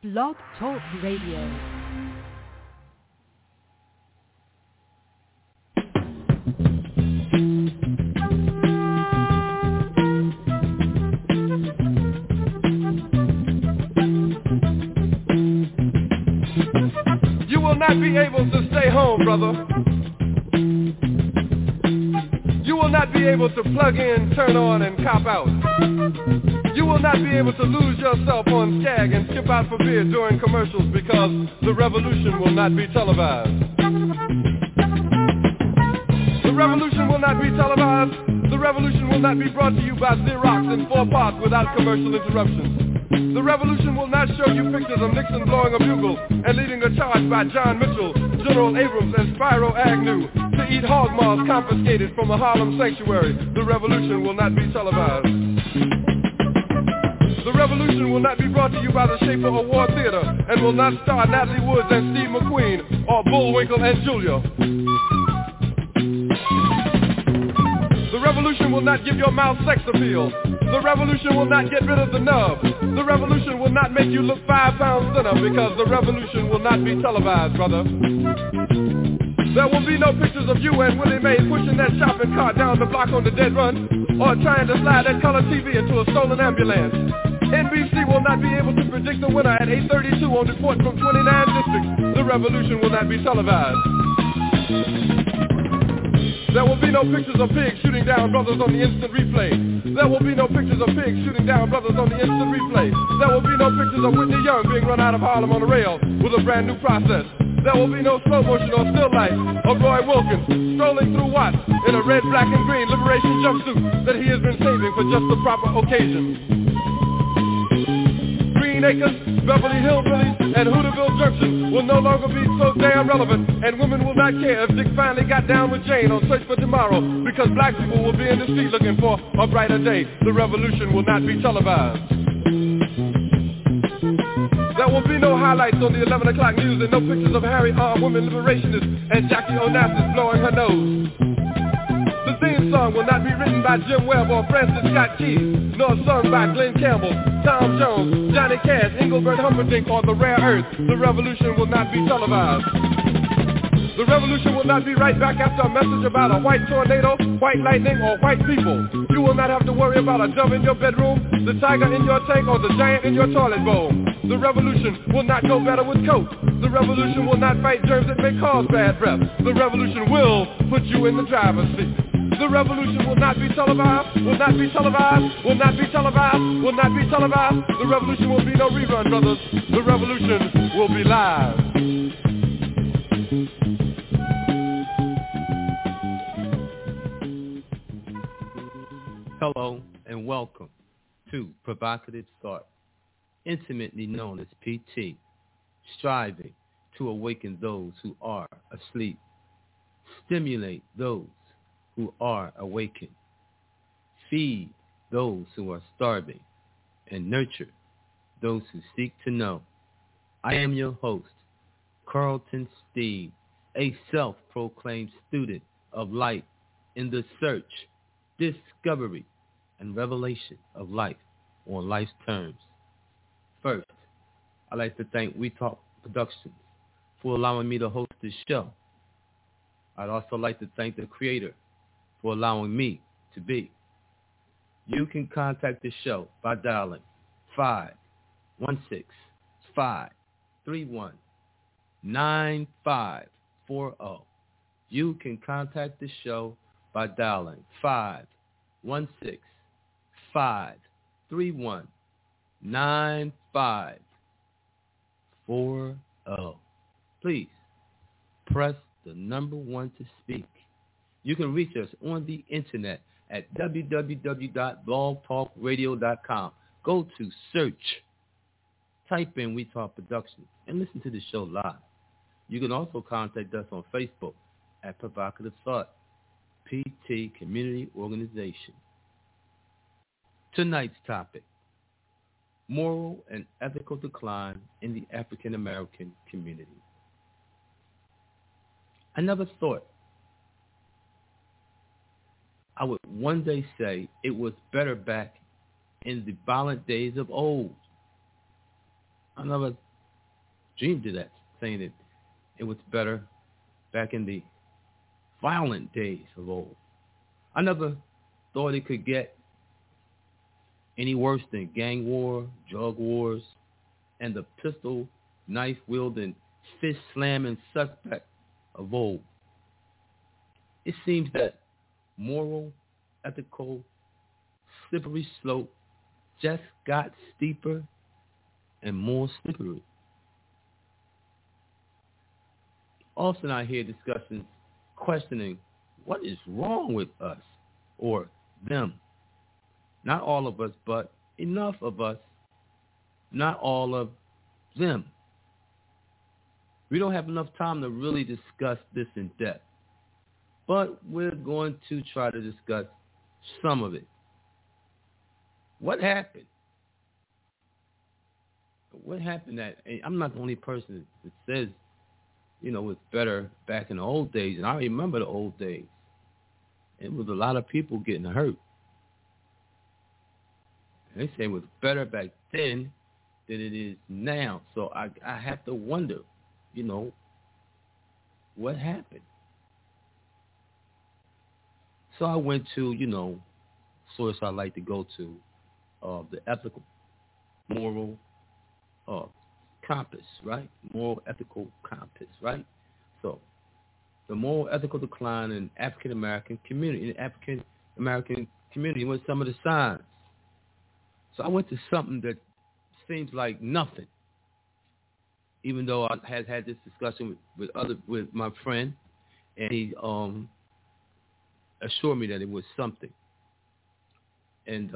Blog Talk Radio. You will not be able to stay home, brother. You will not be able to plug in, turn on, and cop out. You will not be able to lose yourself on Skag and skip out for beer during commercials because the revolution will not be televised. The revolution will not be televised. The revolution will not be brought to you by Xerox in 4 parts without commercial interruptions. The revolution will not show you pictures of Nixon blowing a bugle and leading a charge by John Mitchell, General Abrams, and Spyro Agnew to eat hog maws confiscated from a Harlem sanctuary. The revolution will not be televised. The revolution will not be brought to you by the Schaefer Award Theater and will not star Natalie Woods and Steve McQueen or Bullwinkle and Julia. The revolution will not give your mouth sex appeal. The revolution will not get rid of the nub. The revolution will not make you look 5 pounds thinner because the revolution will not be televised, brother. There will be no pictures of you and Willie Mae pushing that shopping cart down the block on the dead run or trying to slide that color TV into a stolen ambulance. NBC will not be able to predict the winner at 8:32 on reports from 29 districts. The revolution will not be televised. There will be no pictures of pigs shooting down brothers on the instant replay. There will be no pictures of pigs shooting down brothers on the instant replay. There will be no pictures of Whitney Young being run out of Harlem on a rail with a brand new process. There will be no slow motion or still life of Roy Wilkins strolling through Watts in a red, black, and green liberation jumpsuit that he has been saving for just the proper occasion. Green Acres, Beverly Hillbillies, and Hooterville Junction will no longer be so damn relevant, and women will not care if Dick finally got down with Jane on Search for Tomorrow, because black people will be in the street looking for a brighter day. The revolution will not be televised. There will be no highlights on the 11 o'clock news and no pictures of Harry armed women liberationists and Jackie Onassis blowing her nose. The theme song will not be written by Jim Webb or Francis Scott Key, nor sung by Glenn Campbell, Tom Jones, Johnny Cash, Engelbert Humperdinck, or The Rare Earth. The revolution will not be televised. The revolution will not be right back after a message about a white tornado, white lightning, or white people. You will not have to worry about a dove in your bedroom, the tiger in your tank, or the giant in your toilet bowl. The revolution will not go better with Coke. The revolution will not fight germs that may cause bad breath. The revolution will put you in the driver's seat. The revolution will not be televised, will not be televised, will not be televised, will not be televised. The revolution will be no rerun, brothers. The revolution will be live. Hello and welcome to Provocative Thought, intimately known as PT, striving to awaken those who are asleep, stimulate those who are awakened, feed those who are starving, and nurture those who seek to know. I am your host, Carlton Steve, a self-proclaimed student of light in the search, discovery, and revelation of life on life's terms. First, I'd like to thank We Talk Productions for allowing me to host this show. I'd also like to thank the creator for allowing me to be. You can contact the show by dialing 516-531-9540. You can contact the show by dialing 516-531-9540. Please press the number 1 to speak. You can reach us on the internet at www.blogtalkradio.com. Go to search, type in We Talk Productions, and listen to the show live. You can also contact us on Facebook at Provocative Thought, PT Community Organization. Tonight's topic, moral and ethical decline in the African American community. I never thought I would one day say it was better back in the violent days of old. I never dreamed of that, saying that it was better back in the violent days of old. I never thought it could get any worse than gang war, drug wars, and the pistol, knife-wielding, fist-slamming suspect of old. It seems that moral, ethical, slippery slope just got steeper and more slippery. Often I hear discussions questioning what is wrong with us or them. Not all of us, but enough of us, not all of them. We don't have enough time to really discuss this in depth, but we're going to try to discuss some of it. What happened? What happened that I'm not the only person that says, it's better back in the old days, and I remember the old days. It was a lot of people getting hurt. And they say it was better back then than it is now. So I have to wonder, what happened? So I went to, source I like to go to, the ethical, moral compass, right? Moral ethical compass, right? So the moral ethical decline in African American community, what some of the signs. So I went to something that seems like nothing, even though I had this discussion with my friend, and he assured me that it was something. And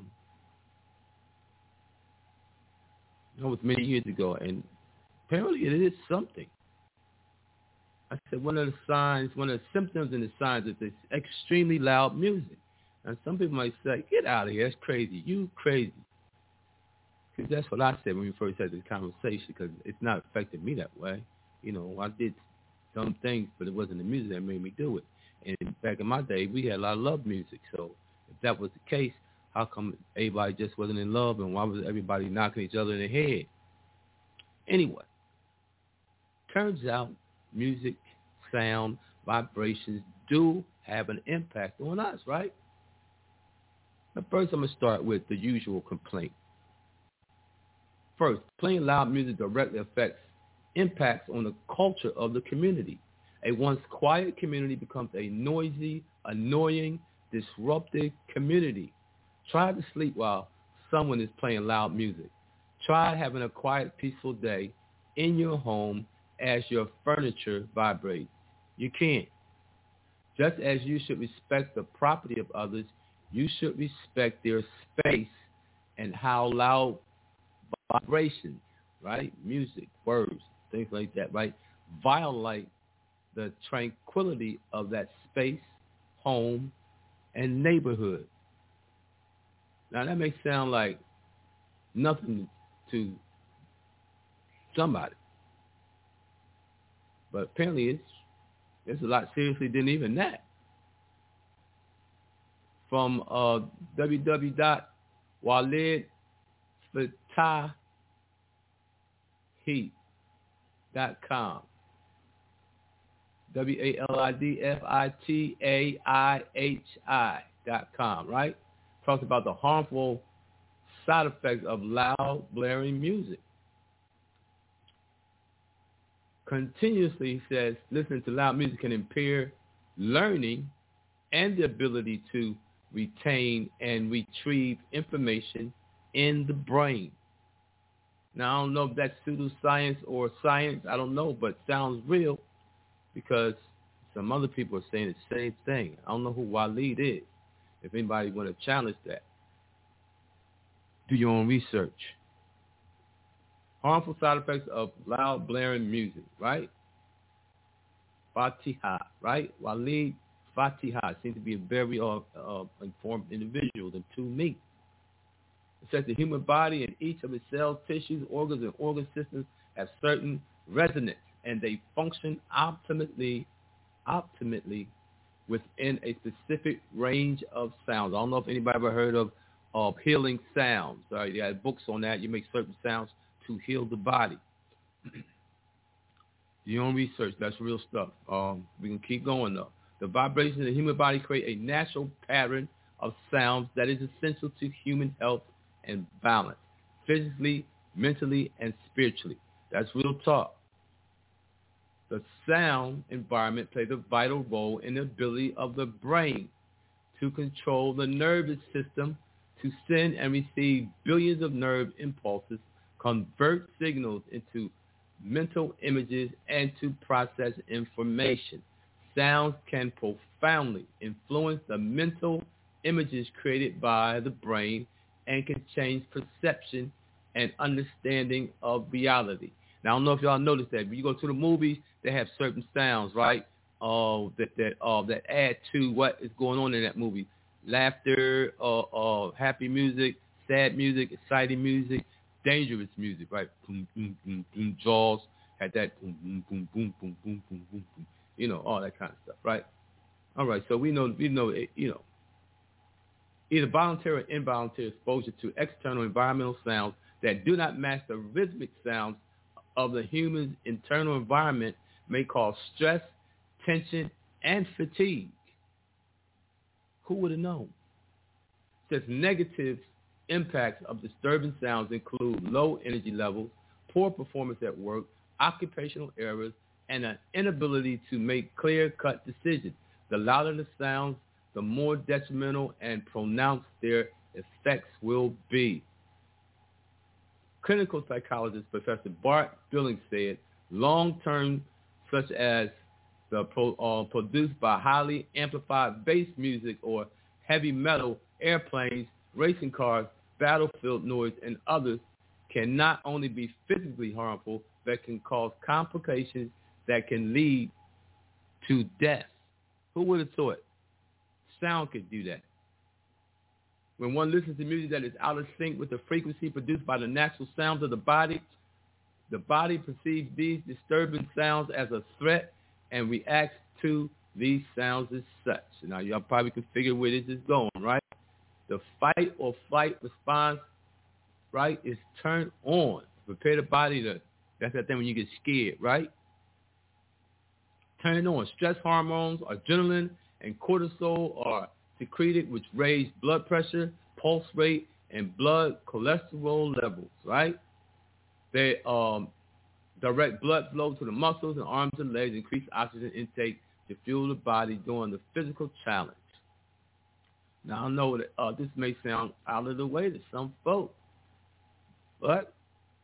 that was many years ago, and apparently it is something. I said one of the symptoms and the signs is this extremely loud music. And some people might say, get out of here, that's crazy. You crazy. Because that's what I said when we first had this conversation, because it's not affecting me that way. I did dumb things, but it wasn't the music that made me do it. And back in my day, we had a lot of love music. So if that was the case, how come everybody just wasn't in love, and why was everybody knocking each other in the head? Anyway, turns out music, sound, vibrations do have an impact on us, right? But first, I'm going to start with the usual complaint. First, playing loud music directly affects impacts on the culture of the community. A once quiet community becomes a noisy, annoying, disruptive community. Try to sleep while someone is playing loud music. Try having a quiet, peaceful day in your home as your furniture vibrates. You can't. Just as you should respect the property of others, you should respect their space and how loud vibrations, right? Music, words, things like that, right? Violate the tranquility of that space, home, and neighborhood. Now, that may sound like nothing to somebody, but apparently it's a lot seriously than even that. From www.walidfatahi.com, WALIDFITAIHI.com, right? Talks about the harmful side effects of loud, blaring music. Continuously says listening to loud music can impair learning and the ability to retain and retrieve information in the brain. Now, I don't know if that's pseudoscience or science. I don't know, but it sounds real because some other people are saying the same thing. I don't know who Walid is. If anybody want to challenge that, do your own research. Harmful side effects of loud, blaring music, right? Fatiha, right? Walid Fatiha seems to be a very informed individual to me. It says the human body and each of its cells, tissues, organs, and organ systems have certain resonance, and they function optimally within a specific range of sounds. I don't know if anybody ever heard of healing sounds. You got books on that. You make certain sounds to heal the body. Your own research, that's real stuff. We can keep going though. The vibrations of the human body create a natural pattern of sounds that is essential to human health and balance, physically, mentally, and spiritually. That's real talk. The sound environment plays a vital role in the ability of the brain to control the nervous system, to send and receive billions of nerve impulses, convert signals into mental images, and to process information. Sounds can profoundly influence the mental images created by the brain and can change perception and understanding of reality. Now, I don't know if y'all noticed that. When you go to the movies, they have certain sounds, right, that add to what is going on in that movie. Laughter, happy music, sad music, exciting music, dangerous music, right? Boom, boom, boom, boom. Jaws had that boom, boom, boom, boom, boom, boom, boom, boom, boom. You know, all that kind of stuff, right? All right, so we know, either voluntary or involuntary exposure to external environmental sounds that do not match the rhythmic sounds of the human's internal environment may cause stress, tension, and fatigue. Who would have known? Says negative impacts of disturbing sounds include low energy levels, poor performance at work, occupational errors, and an inability to make clear-cut decisions. The louder the sounds, the more detrimental and pronounced their effects will be. Clinical psychologist Professor Bart Billings said, long-term such as the produced by highly amplified bass music or heavy metal, airplanes, racing cars, battlefield noise, and others can not only be physically harmful, but can cause complications that can lead to death. Who would have thought? Sound could do that. When one listens to music that is out of sync with the frequency produced by the natural sounds of the body perceives these disturbing sounds as a threat and reacts to these sounds as such. Now, y'all probably can figure where this is going, right? The fight or flight response, right, is turned on to prepare the body to, that's that thing when you get scared, right? Turned on. Stress hormones, adrenaline, and cortisol are secreted, which raise blood pressure, pulse rate, and blood cholesterol levels, right? They direct blood flow to the muscles and arms and legs, increase oxygen intake to fuel the body during the physical challenge. Now, I know that this may sound out of the way to some folks, but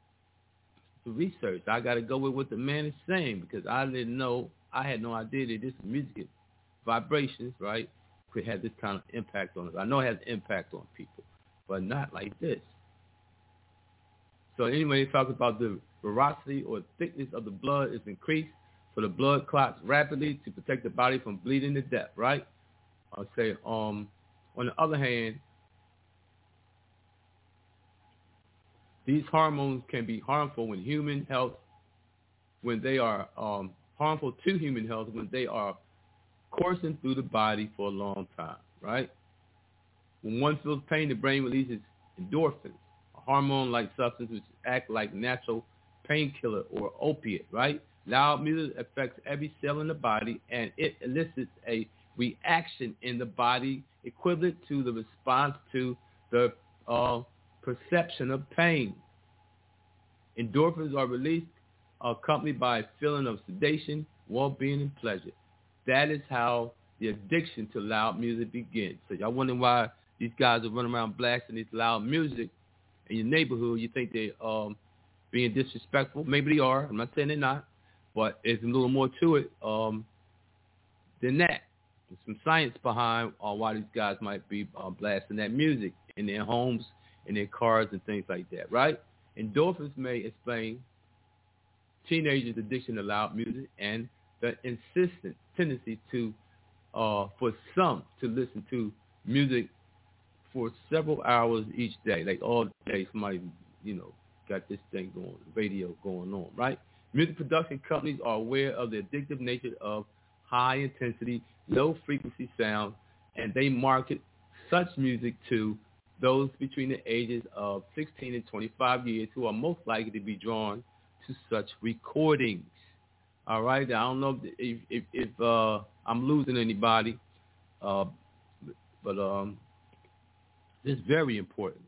the research, I got to go with what the man is saying because I had no idea that this music vibrations, right, could have this kind of impact on us. I know it has impact on people, but not like this. So anyway, they talk about the velocity or thickness of the blood is increased, so the blood clots rapidly to protect the body from bleeding to death, right? I'll say, on the other hand, these hormones can be harmful when human health, when they are harmful to human health, when they are coursing through the body for a long time, right? When one feels pain, the brain releases endorphins, a hormone-like substance which act like natural painkiller or opiate, right? Loud music affects every cell in the body, and it elicits a reaction in the body equivalent to the response to the perception of pain. Endorphins are released, accompanied by a feeling of sedation, well-being, and pleasure. That is how the addiction to loud music begins. So y'all wondering why these guys are running around blasting this loud music in your neighborhood. You think they're being disrespectful. Maybe they are. I'm not saying they're not. But there's a little more to it than that. There's some science behind why these guys might be blasting that music in their homes, in their cars, and things like that, right? Endorphins may explain teenagers' addiction to loud music and the insistent tendency to, for some, to listen to music for several hours each day. Like all day, somebody, got this thing going, radio going on, right? Music production companies are aware of the addictive nature of high-intensity, low-frequency sound, and they market such music to those between the ages of 16 and 25 years who are most likely to be drawn to such recordings. All right. I don't know if I'm losing anybody, but this is very important.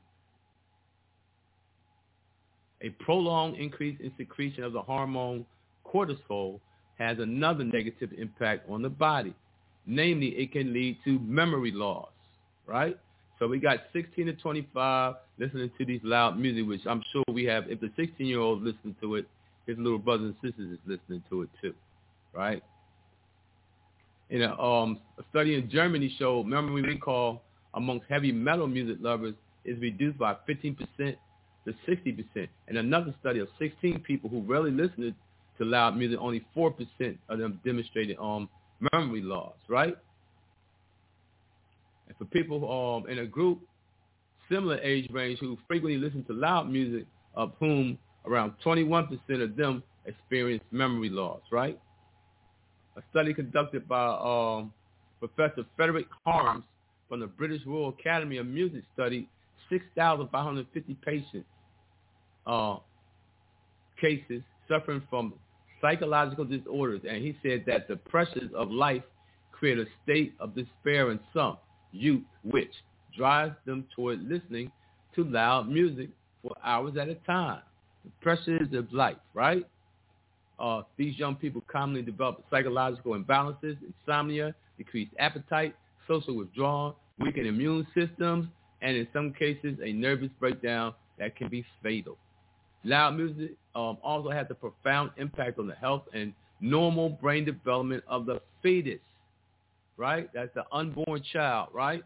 A prolonged increase in secretion of the hormone cortisol has another negative impact on the body. Namely, it can lead to memory loss, right? So we got 16 to 25 listening to these loud music, which I'm sure we have. If the 16-year-old listens to it, his little brothers and sisters is listening to it too, right? In a study in Germany showed memory recall amongst heavy metal music lovers is reduced by 15% to 60%. And another study of 16 people who rarely listened to loud music, only 4% of them demonstrated memory loss, right? And for people in a group, similar age range, who frequently listen to loud music, of whom around 21% of them experience memory loss, right? A study conducted by Professor Frederick Harms from the British Royal Academy of Music studied 6,550 patients cases suffering from psychological disorders, and he said that the pressures of life create a state of despair in some youth, which drives them toward listening to loud music for hours at a time. The pressures of life, right? These young people commonly develop psychological imbalances, insomnia, decreased appetite, social withdrawal, weakened immune systems, and in some cases, a nervous breakdown that can be fatal. Loud music also has a profound impact on the health and normal brain development of the fetus, right? That's the unborn child, right?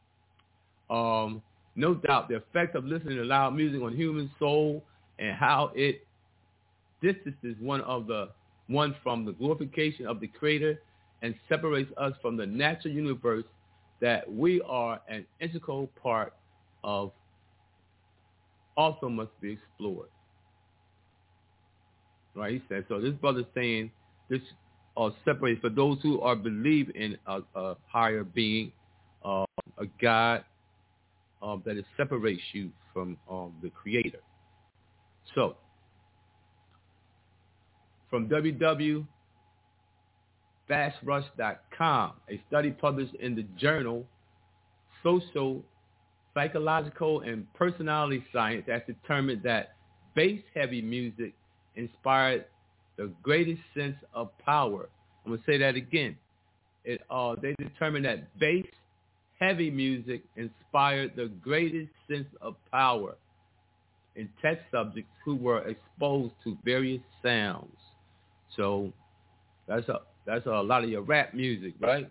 No doubt the effect of listening to loud music on human soul and how it distances one from the glorification of the Creator and separates us from the natural universe that we are an integral part of also must be explored. Right, he said. So this brother's saying this separates for those who are believe in a higher being, a God, that it separates you from the Creator. So from www.fastrush.com, a study published in the journal Social, Psychological, and Personality Science has determined that bass-heavy music inspired the greatest sense of power. I'm going to say that again. They determined that bass-heavy music inspired the greatest sense of power in test subjects who were exposed to various sounds. So that's a lot of your rap music, right?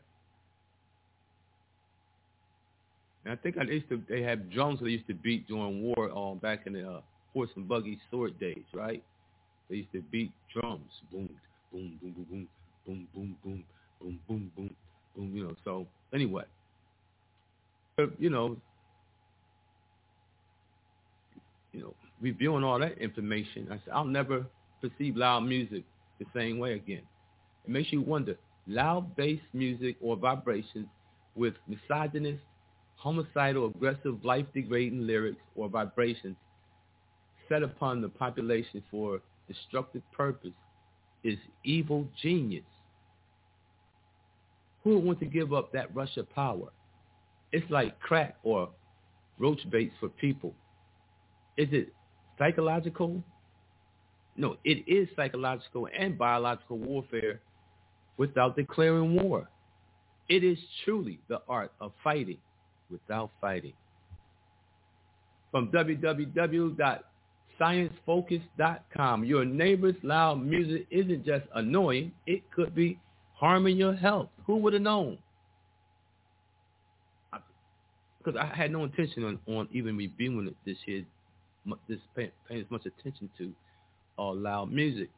And I think they had drums they used to beat during war back in the horse and buggy sword days, right? They used to beat drums, boom, boom, boom, boom, boom, boom, boom, boom, boom, boom, boom, you know. So anyway, reviewing all that information, I said, I'll never perceive loud music the same way again. It makes you wonder, loud bass music or vibrations with misogynist, homicidal, aggressive, life-degrading lyrics or vibrations set upon the population for destructive purpose is evil genius. Who would want to give up that rush of power? It's like crack or roach baits for people. Is it psychological? No, it is psychological and biological warfare without declaring war. It is truly the art of fighting without fighting. From www.sciencefocus.com, your neighbor's loud music isn't just annoying, it could be harming your health. Who would have known? Because I had no intention on even reviewing it this year, paying as much attention to loud music.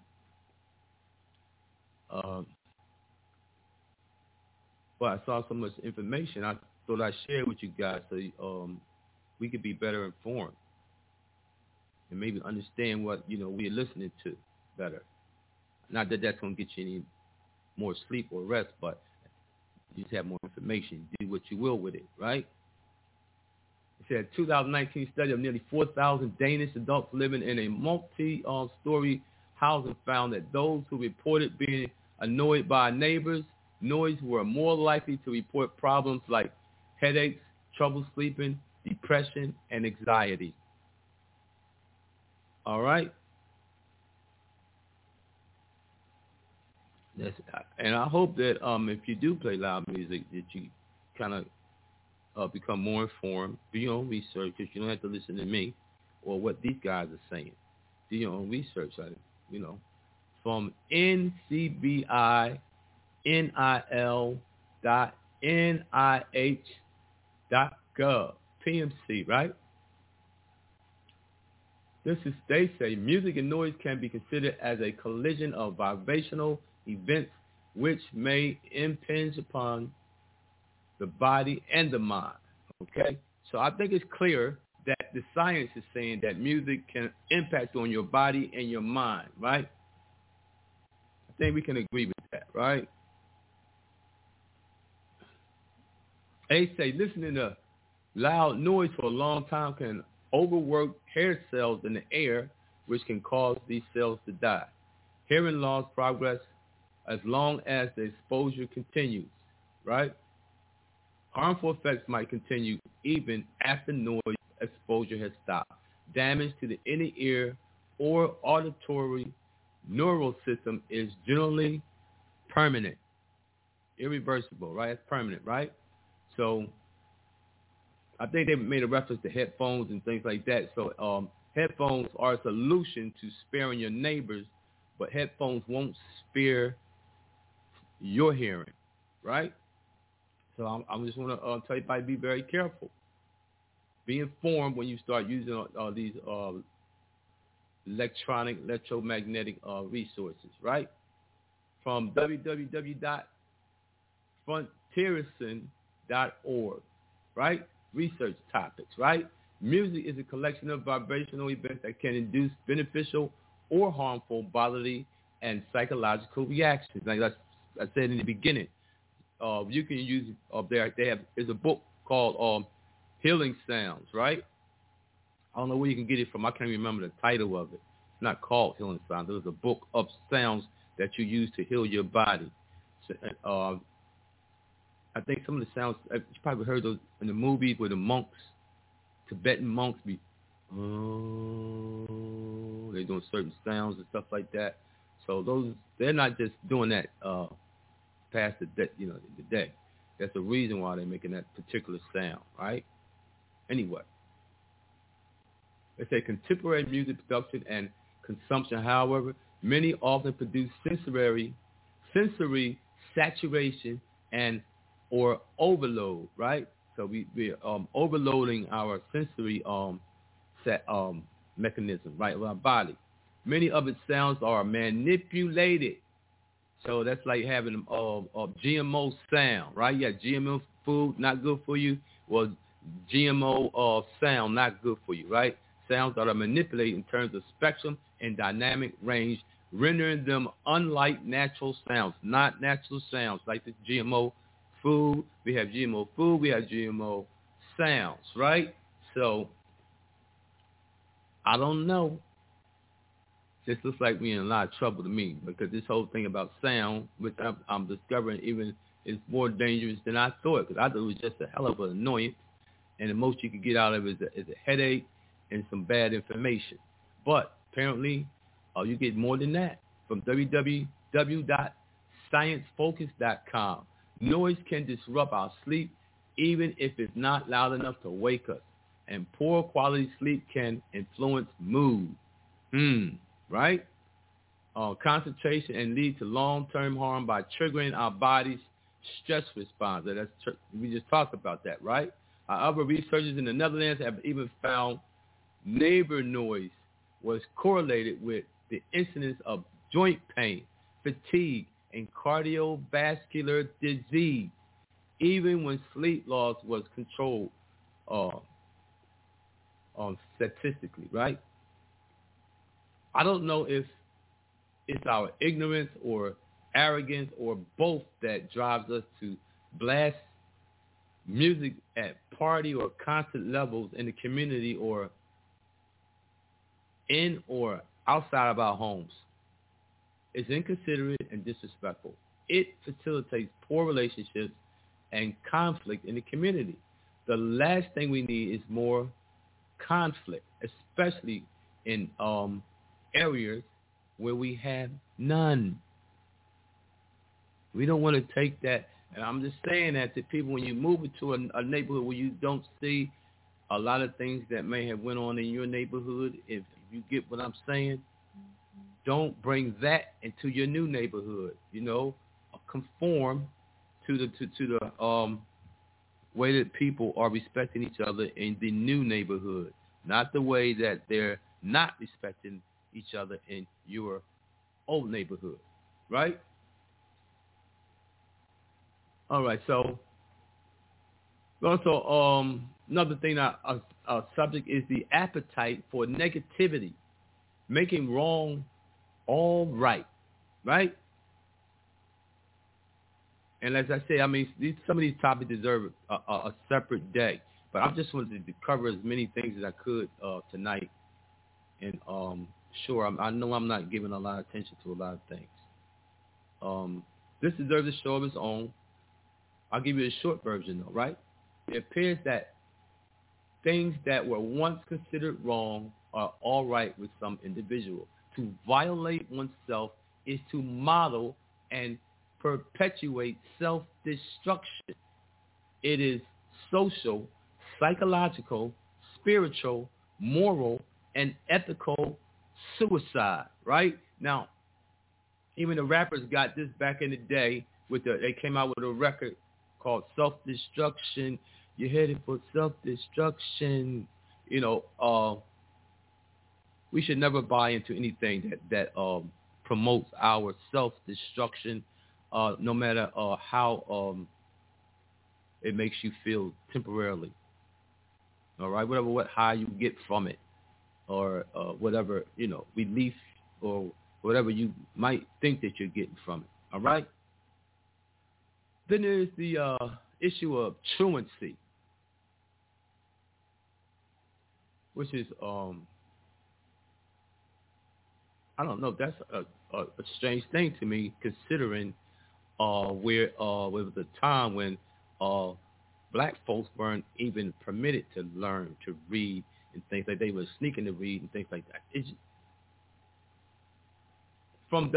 But I saw so much information, I thought I'd share with you guys so we could be better informed and maybe understand what we're listening to better. Not that that's going to get you any more sleep or rest, but you just have more information. Do what you will with it, right? It said a 2019 study of nearly 4,000 Danish adults living in a multi-story housing found that those who reported being annoyed by neighbors' noise were more likely to report problems like headaches, trouble sleeping, depression, and anxiety. All right? And I hope that if you do play loud music, that you kind of become more informed. Do your own research, because you don't have to listen to me or what these guys are saying. Do your own research, from ncbil.nih.gov, PMC, right? They say music and noise can be considered as a collision of vibrational events which may impinge upon the body and the mind. Okay? So I think it's clear that the science is saying that music can impact on your body and your mind, right? I think we can agree with that, right? They say listening to loud noise for a long time can overwork hair cells in the air, which can cause these cells to die. Hearing loss progress as long as the exposure continues, right? Harmful effects might continue even after noise exposure has stopped. Damage to the inner ear or auditory neural system is generally permanent, irreversible, right? It's permanent, right? So I think they made a reference to headphones and things like that. So headphones are a solution to sparing your neighbors, but headphones won't spare your hearing, right? So I'm just want to tell you, be very careful. Be informed when you start using these electromagnetic resources, right? From www.frontierison.org, right? Research topics, right? Music is a collection of vibrational events that can induce beneficial or harmful bodily and psychological reactions. Like I said in the beginning, you can use there's a book called Healing Sounds, right? I don't know where you can get it from. I can't remember the title of it. It's not called Healing Sounds. It was a book of sounds that you use to heal your body. So, I think some of the sounds, you probably heard those in the movies where the monks, Tibetan monks, they're doing certain sounds and stuff like that. So they're not just doing that past the day. That's the reason why they're making that particular sound, right? Anyway, they say contemporary music production and consumption, however, many often produce sensory saturation and or overload, right? So we're overloading our sensory mechanism, right, of our body. Many of its sounds are manipulated. So that's like having a GMO sound, right? Yeah, GMO food, not good for you. Well, GMO sound, not good for you, right? Sounds that are manipulated in terms of spectrum and dynamic range, rendering them unlike natural sounds, not natural sounds like this GMO food. We have GMO food, we have GMO sounds, right? So, I don't know. This looks like we're in a lot of trouble to me, because this whole thing about sound, which I'm discovering even is more dangerous than I thought, because I thought it was just a hell of an annoyance, and the most you could get out of it is a headache and some bad information. But apparently, you get more than that from www.sciencefocus.com. Noise can disrupt our sleep even if it's not loud enough to wake us, and poor quality sleep can influence mood. Right? Concentration and lead to long-term harm by triggering our body's stress response. We just talked about that, right? Other researchers in the Netherlands have even found neighbor noise was correlated with the incidence of joint pain, fatigue, and cardiovascular disease, even when sleep loss was controlled statistically, right? I don't know if it's our ignorance or arrogance or both that drives us to blast music at party or concert levels in the community or in or outside of our homes. is inconsiderate and disrespectful. It facilitates poor relationships and conflict in the community. The last thing we need is more conflict, especially in areas where we have none. We don't want to take that, and I'm just saying that to people, when you move into a neighborhood where you don't see a lot of things that may have went on in your neighborhood, if you get what I'm saying, don't bring that into your new neighborhood. Conform to the way that people are respecting each other in the new neighborhood, not the way that they're not respecting each other in your old neighborhood, right? All right, so also another thing, our subject is the appetite for negativity, making wrong all right, right? And as I say, I mean, some of these topics deserve a separate day, but I just wanted to cover as many things as I could tonight. And sure, I know I'm not giving a lot of attention to a lot of things. This deserves a show of its own. I'll give you a short version, though, right? It appears that things that were once considered wrong are all right with some individual. To violate oneself is to model and perpetuate self-destruction. It is social, psychological, spiritual, moral, and ethical suicide, right? Now, even the rappers got this back in the day. They came out with a record called Self-Destruction. You're headed for self-destruction. We should never buy into anything that promotes our self-destruction, no matter how it makes you feel temporarily. All right, what high you get from it, or whatever, relief or whatever you might think that you're getting from it. All right. Then there's the issue of truancy, which is I don't know. That's a strange thing to me, considering where was the time when black folks weren't even permitted to learn to read and things like they were sneaking to read and things like that. It's from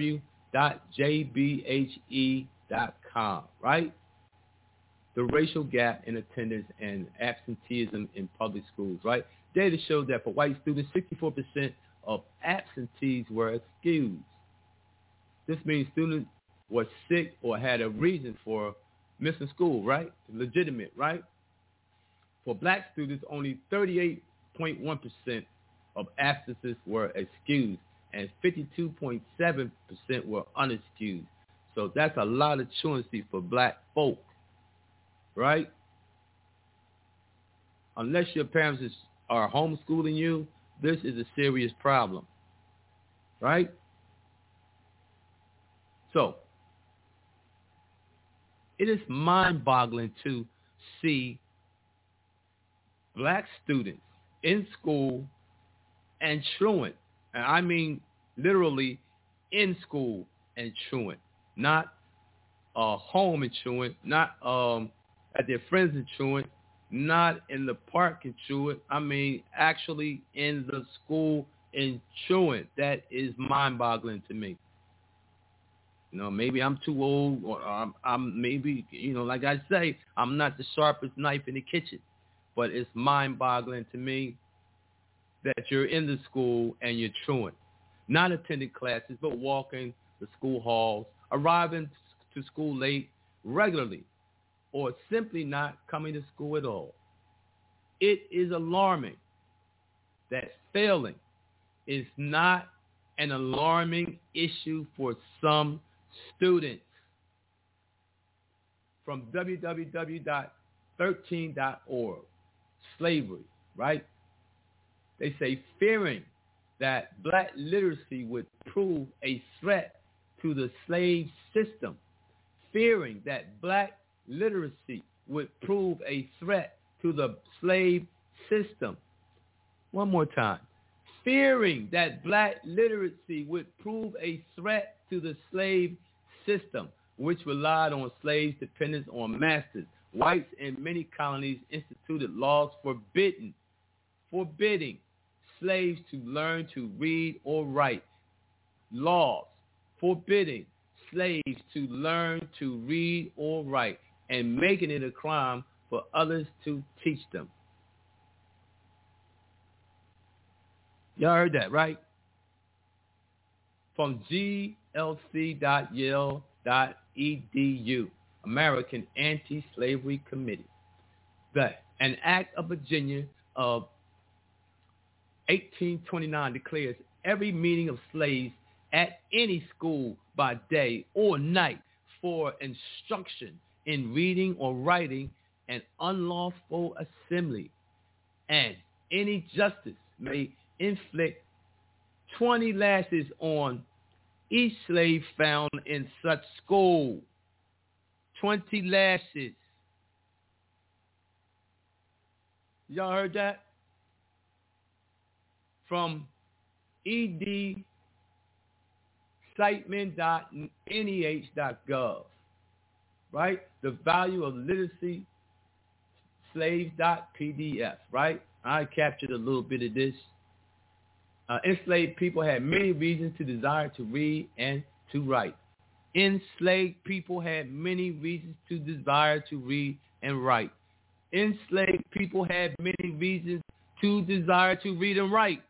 www.jbhe.com, right? The racial gap in attendance and absenteeism in public schools, right? Data showed that for white students, 64% of absentees were excused. This means students were sick or had a reason for missing school, right? Legitimate, right? For black students, only 38.1% of absences were excused, and 52.7% were unexcused. So that's a lot of truancy for black folk, right? Unless your parents are homeschooling you, this is a serious problem, right? So it is mind-boggling to see black students in school and truant. And I mean literally in school and truant, not home and truant, not at their friends and truant, not in the park and truant. I mean actually in the school and truant. That is mind-boggling to me. Maybe I'm too old, or I'm maybe, like I say, I'm not the sharpest knife in the kitchen. But it's mind-boggling to me that you're in the school and you're truant, not attending classes, but walking the school halls, arriving to school late regularly, or simply not coming to school at all. It is alarming that failing is not an alarming issue for some students. From www.13.org, slavery, right? They say fearing that black literacy would prove a threat to the slave system. Fearing that black literacy would prove a threat to the slave system. One more time. fearing that black literacy would prove a threat to the slave system, which relied on slaves' dependence on masters. Whites in many colonies instituted laws forbidding slaves to learn to read or write. Laws forbidding slaves to learn to read or write and making it a crime for others to teach them. Y'all heard that, right? From glc.yale.edu, American Anti-Slavery Committee. An act of Virginia of 1829 declares every meeting of slaves at any school by day or night for instruction in reading or writing an unlawful assembly, and any justice may inflict 20 lashes on each slave found in such school. 20 lashes. Y'all heard that? From edcitement.neh.gov, right? The value of literacy, slaves.pdf, right? I captured a little bit of this. Enslaved people had many reasons to desire to read and to write. Enslaved people had many reasons to desire to read and write. Enslaved people had many reasons to desire to read and write.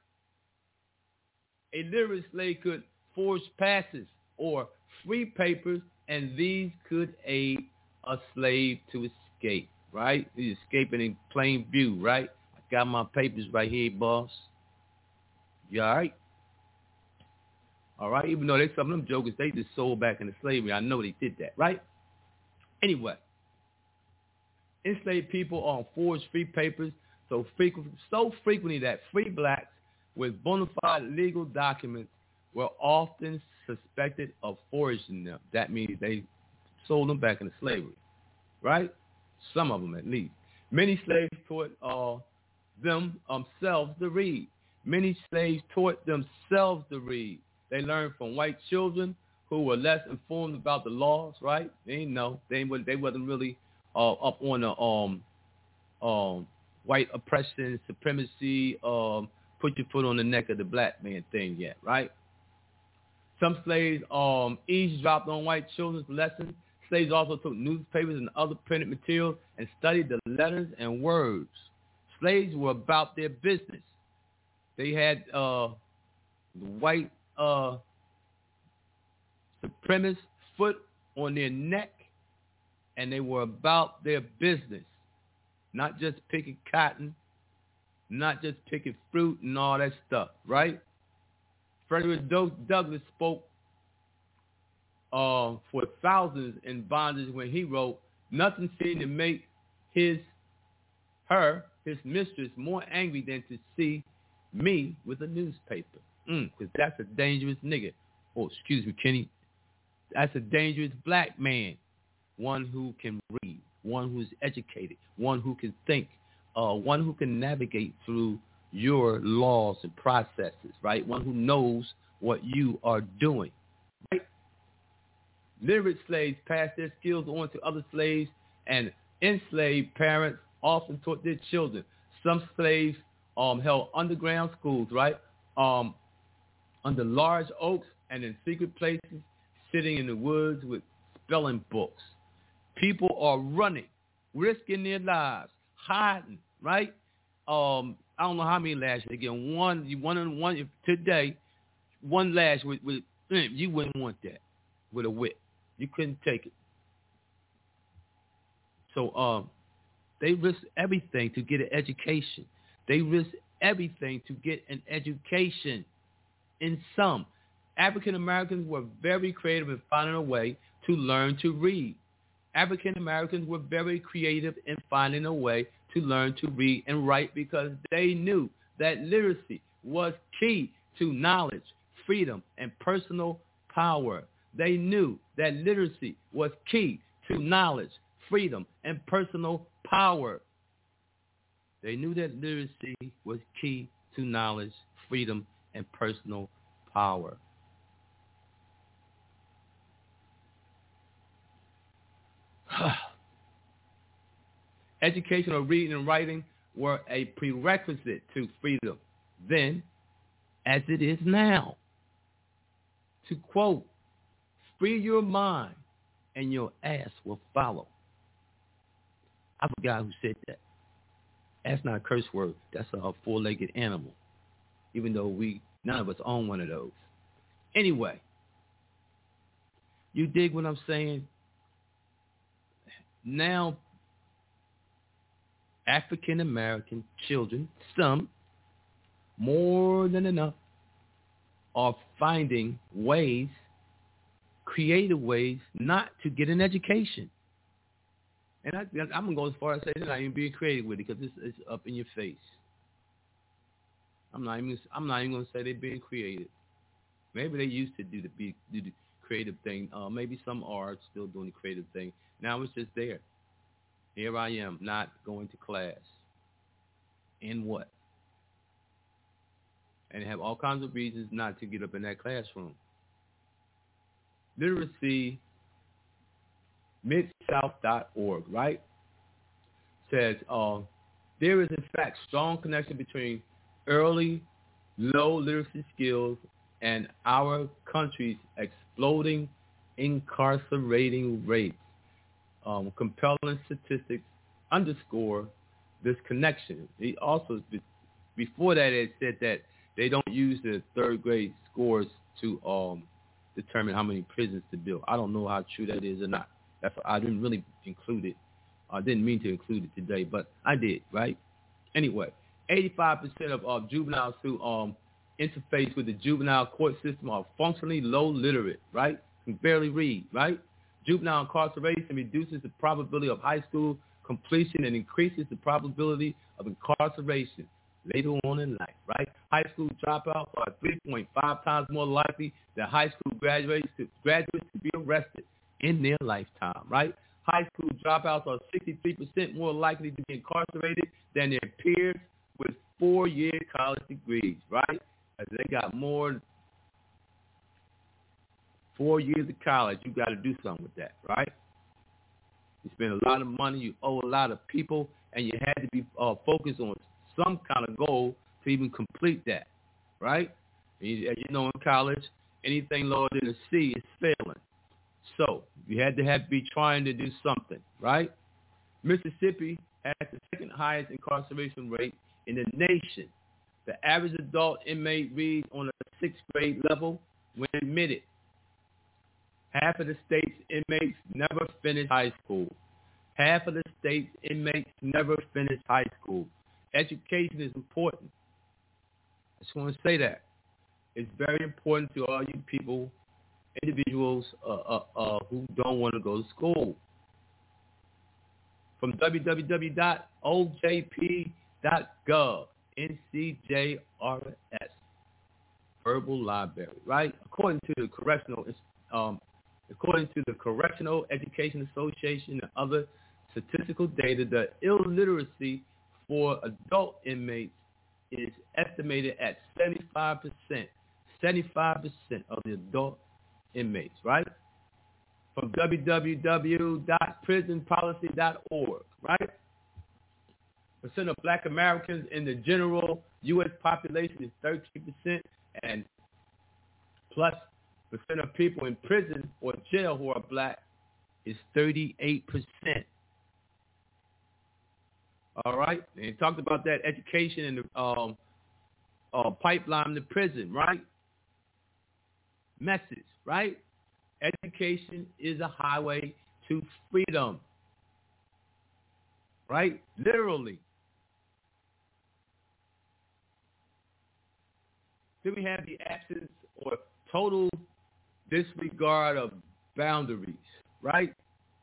A literate slave could forge passes or free papers, and these could aid a slave to escape, right? He's escaping in plain view, right? I got my papers right here, boss. You all right? All right, even though some of them jokers, they just sold back into slavery. I know they did that, right? Anyway, enslaved people forged free papers so frequently that free blacks with bona fide legal documents were often suspected of forging them. That means they sold them back into slavery, right? Some of them at least. Many slaves taught themselves to read. Many slaves taught themselves to read. They learned from white children who were less informed about the laws, right? They didn't know. They wasn't really up on the white oppression, supremacy, put your foot on the neck of the black man thing yet, right? Some slaves eavesdropped on white children's lessons. Slaves also took newspapers and other printed materials and studied the letters and words. Slaves were about their business. They had the white supremacist foot on their neck, and they were about their business, not just picking cotton, not just picking fruit and all that stuff, right? Frederick Douglass spoke for thousands in bondage when he wrote, "Nothing seemed to make his mistress, more angry than to see me with a newspaper." Because that's a dangerous nigga. Oh, excuse me, Kenny. That's a dangerous black man. One who can read, one who's educated, one who can think, one who can navigate through your laws and processes, right? One who knows what you are doing, right? Literate slaves passed their skills on to other slaves, and enslaved parents often taught their children. Some slaves held underground schools, right? Under large oaks and in secret places, sitting in the woods with spelling books. People are running, risking their lives, hiding, right? I don't know how many lashes they get. One today, one lash with you wouldn't want that with a whip. You couldn't take it. So they risk everything to get an education. They risk everything to get an education. In some, African Americans were very creative in finding a way to learn to read. African Americans were very creative in finding a way to learn to read and write because they knew that literacy was key to knowledge, freedom, and personal power. They knew that literacy was key to knowledge, freedom, and personal power. They knew that literacy was key to knowledge, freedom and personal power. Education or reading and writing were a prerequisite to freedom then, as it is now. To quote, free your mind and your ass will follow. I'm a guy who said that. That's not a curse word. That's a four-legged animal, even though none of us own one of those. Anyway, you dig what I'm saying? Now, African-American children, some, more than enough, are finding ways, creative ways, not to get an education. And I'm going to go as far as say they're not even being creative with it because it's up in your face. I'm not even going to say they're being creative. Maybe they used to do the creative thing. Maybe some are still doing the creative thing. Now it's just there. Here I am, not going to class. And what? And have all kinds of reasons not to get up in that classroom. Literacy, MidSouth.org, right? Says, there is in fact strong connection between early low literacy skills and our country's exploding incarcerating rates. Compelling statistics underscore this connection. He also, before that, it said that they don't use the third grade scores to determine how many prisons to build. I don't know how true that is or not. I didn't really include it. I didn't mean to include it today, but I did, right? Anyway, 85% of juveniles who interface with the juvenile court system are functionally low literate, right? Can barely read, right? Juvenile incarceration reduces the probability of high school completion and increases the probability of incarceration later on in life, right? High school dropouts are 3.5 times more likely than high school graduates to be arrested in their lifetime, right? High school dropouts are 63% more likely to be incarcerated than their peers with 4-year college degrees, right? As they got more 4 years of college, you got to do something with that, right? You spend a lot of money, you owe a lot of people, and you had to be focused on some kind of goal to even complete that, right? As you know, in college, anything lower than a C is failing. So you had to be trying to do something, right? Mississippi has the second highest incarceration rate in the nation. The average adult inmate reads on a 6th grade level when admitted. Half of the state's inmates never finish high school. Half of the state's inmates never finish high school. Education is important. I just want to say that. It's very important to all you people, individuals who don't want to go to school. From www.ojp.gov, NCJRS, Verbal Library, right? According to the Correctional Education Association and other statistical data, the illiteracy for adult inmates is estimated at 75%. 75% of the adult inmates, right? From www.prisonpolicy.org, right? Percent of Black Americans in the general U.S. population is 13%, and plus percent of people in prison or jail who are Black is 38%. All right? And he talked about that education and the pipeline to prison, right? Message, right? Education is a highway to freedom, right? Literally. Then we have the absence or total disregard of boundaries, right?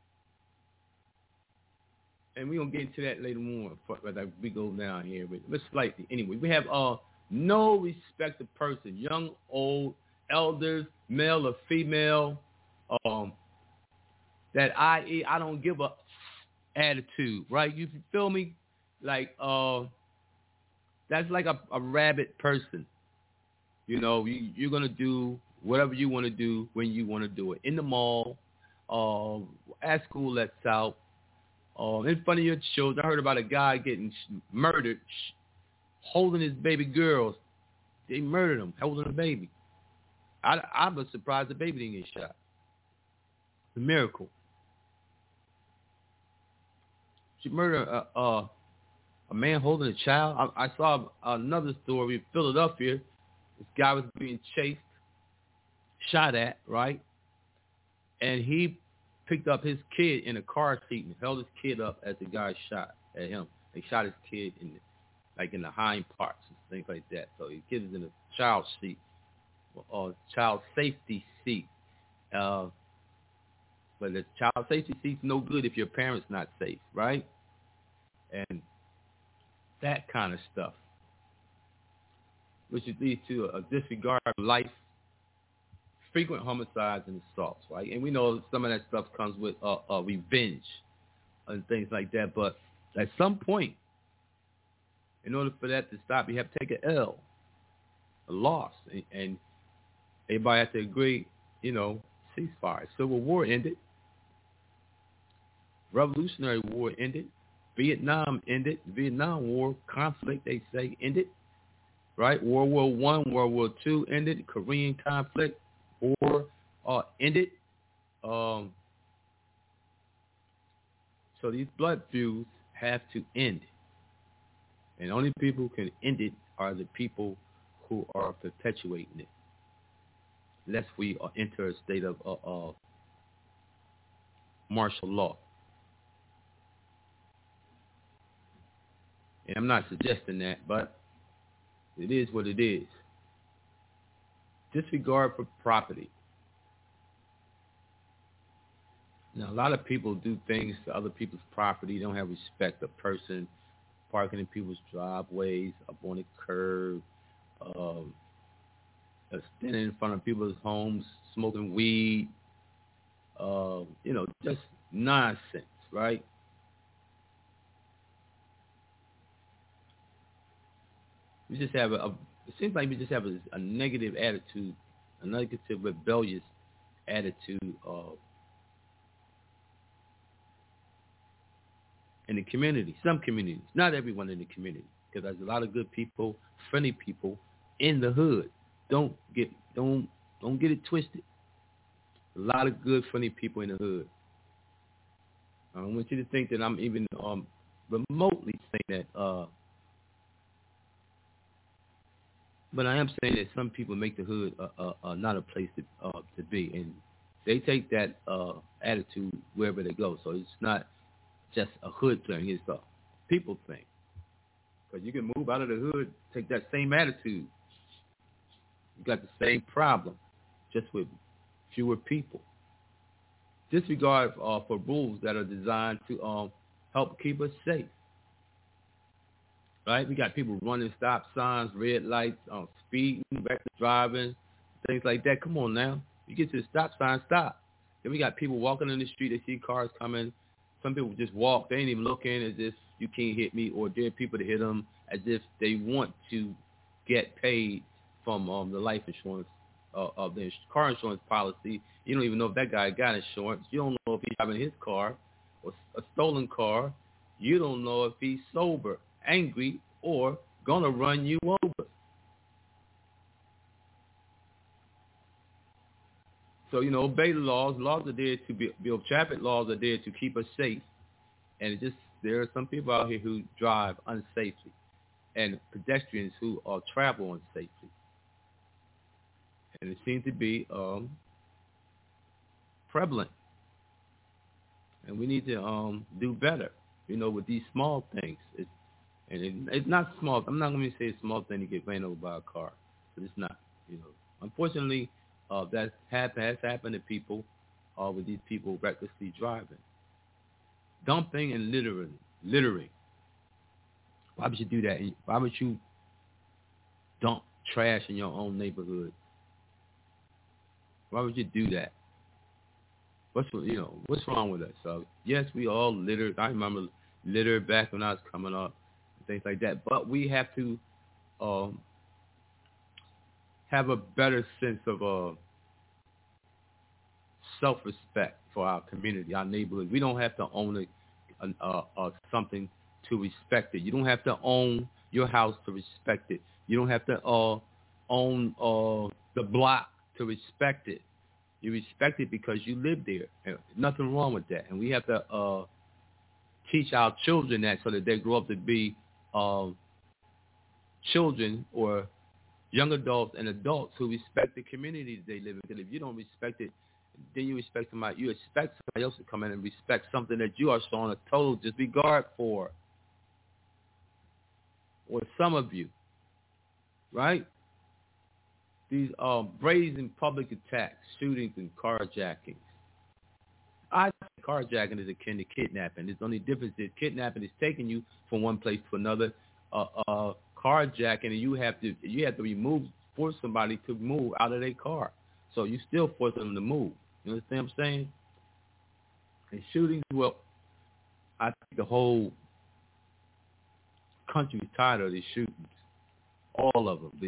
And we're going to get into that later on as we go down here. But slightly. Anyway, we have no respect of person, young, old, elders, male or female, that I don't give a attitude, right? You feel me? Like, that's like a rabid person. You're going to do whatever you want to do when you want to do it. In the mall, at school, lets out, in front of your children. I heard about a guy getting murdered, holding his baby girls. They murdered him, holding a baby. I was surprised the baby didn't get shot. It's a miracle. She murdered a man holding a child. I saw another story in Philadelphia. This guy was being chased, shot at, right? And he picked up his kid in a car seat and held his kid up as the guy shot at him. They shot his kid in the hind parts and things like that. So his kid is in a child seat, or child safety seat. But the child safety seat's no good if your parent's not safe, right? And that kind of stuff, which leads to a disregard of life, frequent homicides and assaults, right? And we know some of that stuff comes with revenge and things like that. But at some point, in order for that to stop, you have to take an L, a loss, and everybody has to agree, ceasefire. Civil War ended. Revolutionary War ended. Vietnam ended. Vietnam War conflict, they say, ended. Right? World War I, World War II ended. Korean conflict war ended. So these blood feuds have to end. And only people who can end it are the people who are perpetuating it. Lest we enter a state of martial law. And I'm not suggesting that, but it is what it is. Disregard for property. Now, a lot of people do things to other people's property. They don't have respect of person, parking in people's driveways, up on the curb, standing in front of people's homes, smoking weed, just nonsense, right? We just have it seems like we just have a negative attitude, a negative, rebellious attitude in the community. Some communities, not everyone in the community, because there's a lot of good people, friendly people in the hood. Don't get it twisted. A lot of good, friendly people in the hood. I don't want you to think that I'm even remotely saying that. But I am saying that some people make the hood not a place to be, and they take that attitude wherever they go. So it's not just a hood thing; it's a people thing. Because you can move out of the hood, take that same attitude. You got the same problem, just with fewer people. Disregard for rules that are designed to help keep us safe. Right? We got people running stop signs, red lights, speeding, reckless driving, things like that. Come on now. You get to the stop sign, stop. Then we got people walking in the street. They see cars coming. Some people just walk. They ain't even looking as if you can't hit me, or dare people to hit them as if they want to get paid from the life insurance of the car insurance policy. You don't even know if that guy got insurance. You don't know if he's driving his car or a stolen car. You don't know if he's sober, angry, or gonna run you over. So, obey the laws. Laws are there to build traffic. Laws are there to keep us safe. And there are some people out here who drive unsafely, and pedestrians who travel unsafely. And it seems to be prevalent. And we need to do better, with these small things. It's not small. I'm not going to say it's a small thing to get ran over by a car, but it's not. Unfortunately, that has happened to people with these people recklessly driving, dumping and littering. Why would you do that? Why would you dump trash in your own neighborhood? Why would you do that? What's wrong with us? So yes, we all littered. I remember litter back when I was coming up, and things like that. But we have to have a better sense of self-respect for our community, our neighborhood. We don't have to own something to respect it. You don't have to own your house to respect it. You don't have to own the block to respect it. You respect it because you live there. And nothing wrong with that. And we have to teach our children that so that they grow up to be children or young adults and adults who respect the community they live in. Because if you don't respect it, then you expect somebody else to come in and respect something that you are showing a total disregard for. Or some of you, right? These brazen public attacks, shootings, and carjackings. I think carjacking is akin to kidnapping. The only difference is kidnapping is taking you from one place to another. Carjacking, and you have to force somebody to move out of their car. So you still force them to move. You understand what I'm saying? And shootings, well, I think the whole country is tired of these shootings. All of them.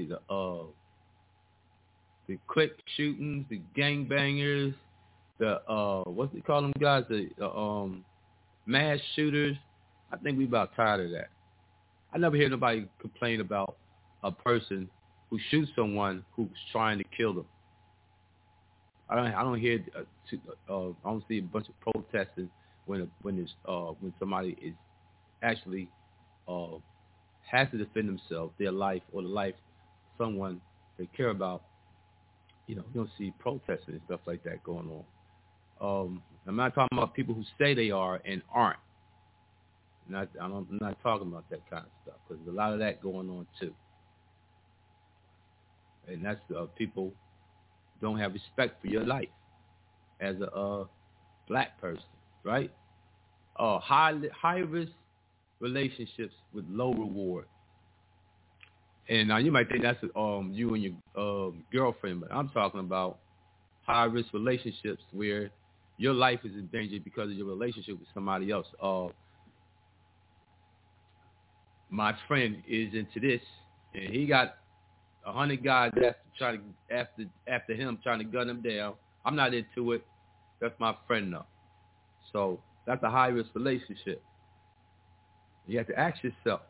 The quick shootings, the gangbangers, the what's they call them guys? The mass shooters. I think we about tired of that. I never hear nobody complain about a person who shoots someone who's trying to kill them. I don't hear. I don't see a bunch of protesting when somebody is actually has to defend themselves, their life or the life of someone they care about. You don't see protesting and stuff like that going on. I'm not talking about people who say they are and aren't. I'm not talking about that kind of stuff because there's a lot of that going on too. And that's people don't have respect for your life as a black person, right? High risk relationships with low reward. And now you might think that's you and your girlfriend, but I'm talking about high risk relationships where your life is in danger because of your relationship with somebody else. My friend is into this, and he got 100 guys after him trying to gun him down. I'm not into it. That's my friend though. So that's a high risk relationship. You have to ask yourself,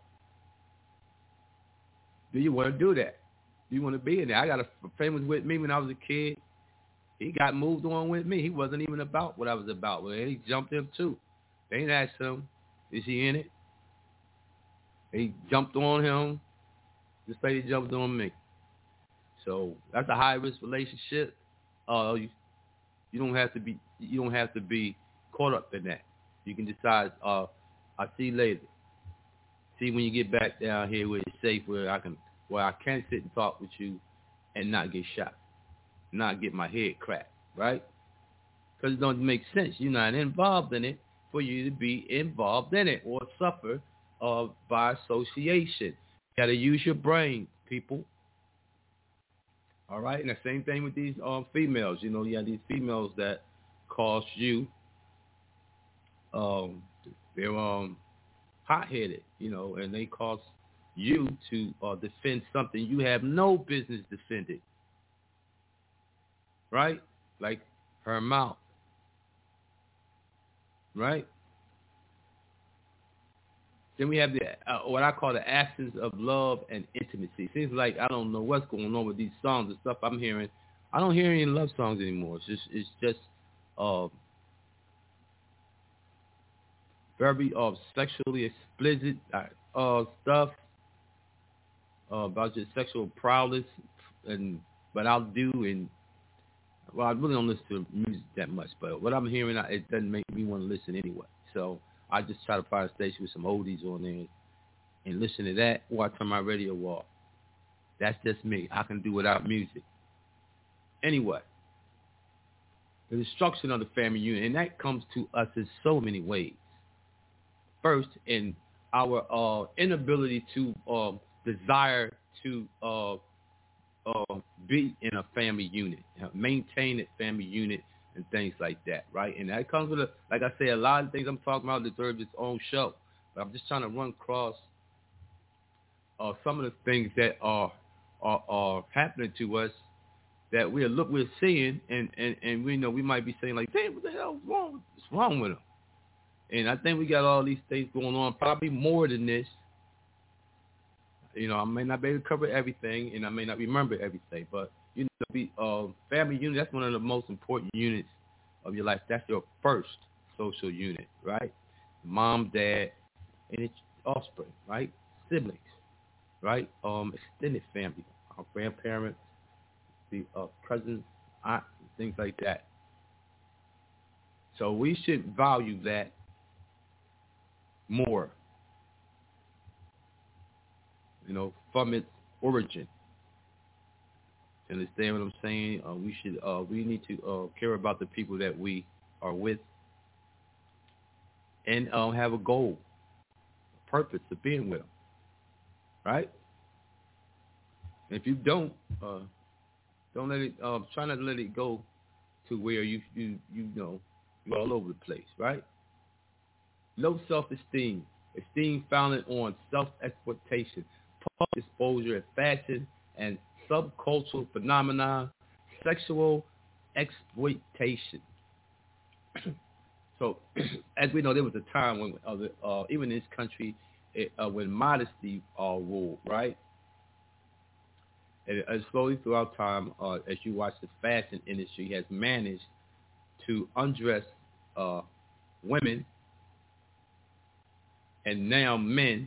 do you want to do that? Do you want to be in there? I got a friend was with me when I was a kid. He got moved on with me. He wasn't even about what I was about. Well, he jumped him too. They didn't ask him, is he in it? They jumped on him. This lady jumped on me. So that's a high risk relationship. You don't have to be caught up in that. You can decide. I'll see you later. See when you get back down here where it's safe, where I can sit and talk with you, and not get shot, not get my head cracked, right? Because it don't make sense. You're not involved in it for you to be involved in it or suffer by association. You got to use your brain, people. All right, and the same thing with these females. You have these females that cause you, they're hot-headed, and they cause you to defend something you have no business defending, right? Like her mouth, right? Then we have the what I call the absence of love and intimacy. Seems like I don't know what's going on with these songs and stuff I'm hearing. I don't hear any love songs anymore. It's just very sexually explicit stuff about just sexual prowess but I'll do I really don't listen to music that much, but what I'm hearing it doesn't make me want to listen anyway. So I just try to find a station with some oldies on there and listen to that, or I turn my radio off. That's just me. I can do without music. Anyway, the destruction of the family unit, and that comes to us in so many ways. First, in our inability to desire to be in a family unit, maintain a family unit, and things like that, right? And that comes with, like I say, a lot of things I'm talking about deserve its own show. But I'm just trying to run across some of the things that are are happening to us that we're seeing, and we know we might be saying like, damn, what the hell is wrong? What's wrong with them? And I think we got all these things going on, probably more than this. I may not be able to cover everything, and I may not remember everything, but family unit, that's one of the most important units of your life. That's your first social unit, right? Mom, dad, and its offspring, right? Siblings, right? Extended family, our grandparents, the cousins, aunts, things like that. So we should value that more, from its origin. Understand what I'm saying? We need to care about the people that we are with, and have a goal, a purpose of being with them, right? And if you don't let it. Try not to let it go to where you're all over the place, right? Low self-esteem, esteem founded on self-exploitation, public exposure and fashion and subcultural phenomena, sexual exploitation. So, as we know, there was a time when, even in this country, when modesty ruled, right? And slowly throughout time, as you watch, the fashion industry has managed to undress women and now men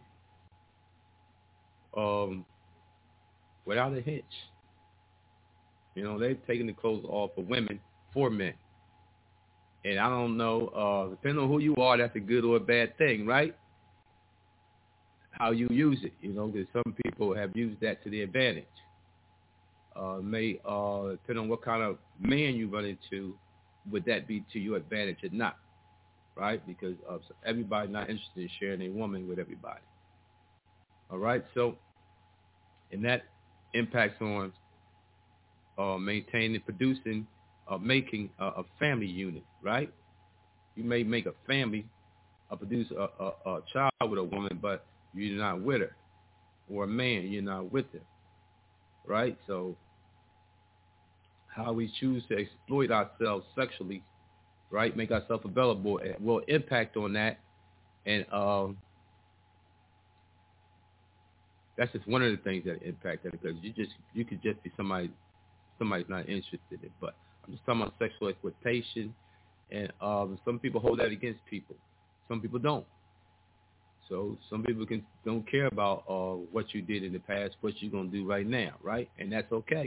without a hitch. They've taken the clothes off of women for men. And I don't know, depending on who you are, that's a good or a bad thing, right? How you use it, because some people have used that to their advantage. May depend on what kind of man you run into, would that be to your advantage or not, right? Because everybody's not interested in sharing a woman with everybody. All right, so, and that impacts on maintaining, producing, making a family unit, right? You may make a family, produce a child with a woman, but you're not with her, or a man, you're not with him, right? So how we choose to exploit ourselves sexually, right, make ourselves available, will impact on that. And that's just one of the things that impact that, because you could just be somebody's not interested in it. But I'm just talking about sexual exploitation, and some people hold that against people. Some people don't. So some people don't care about what you did in the past, what you're gonna do right now, right? And that's okay.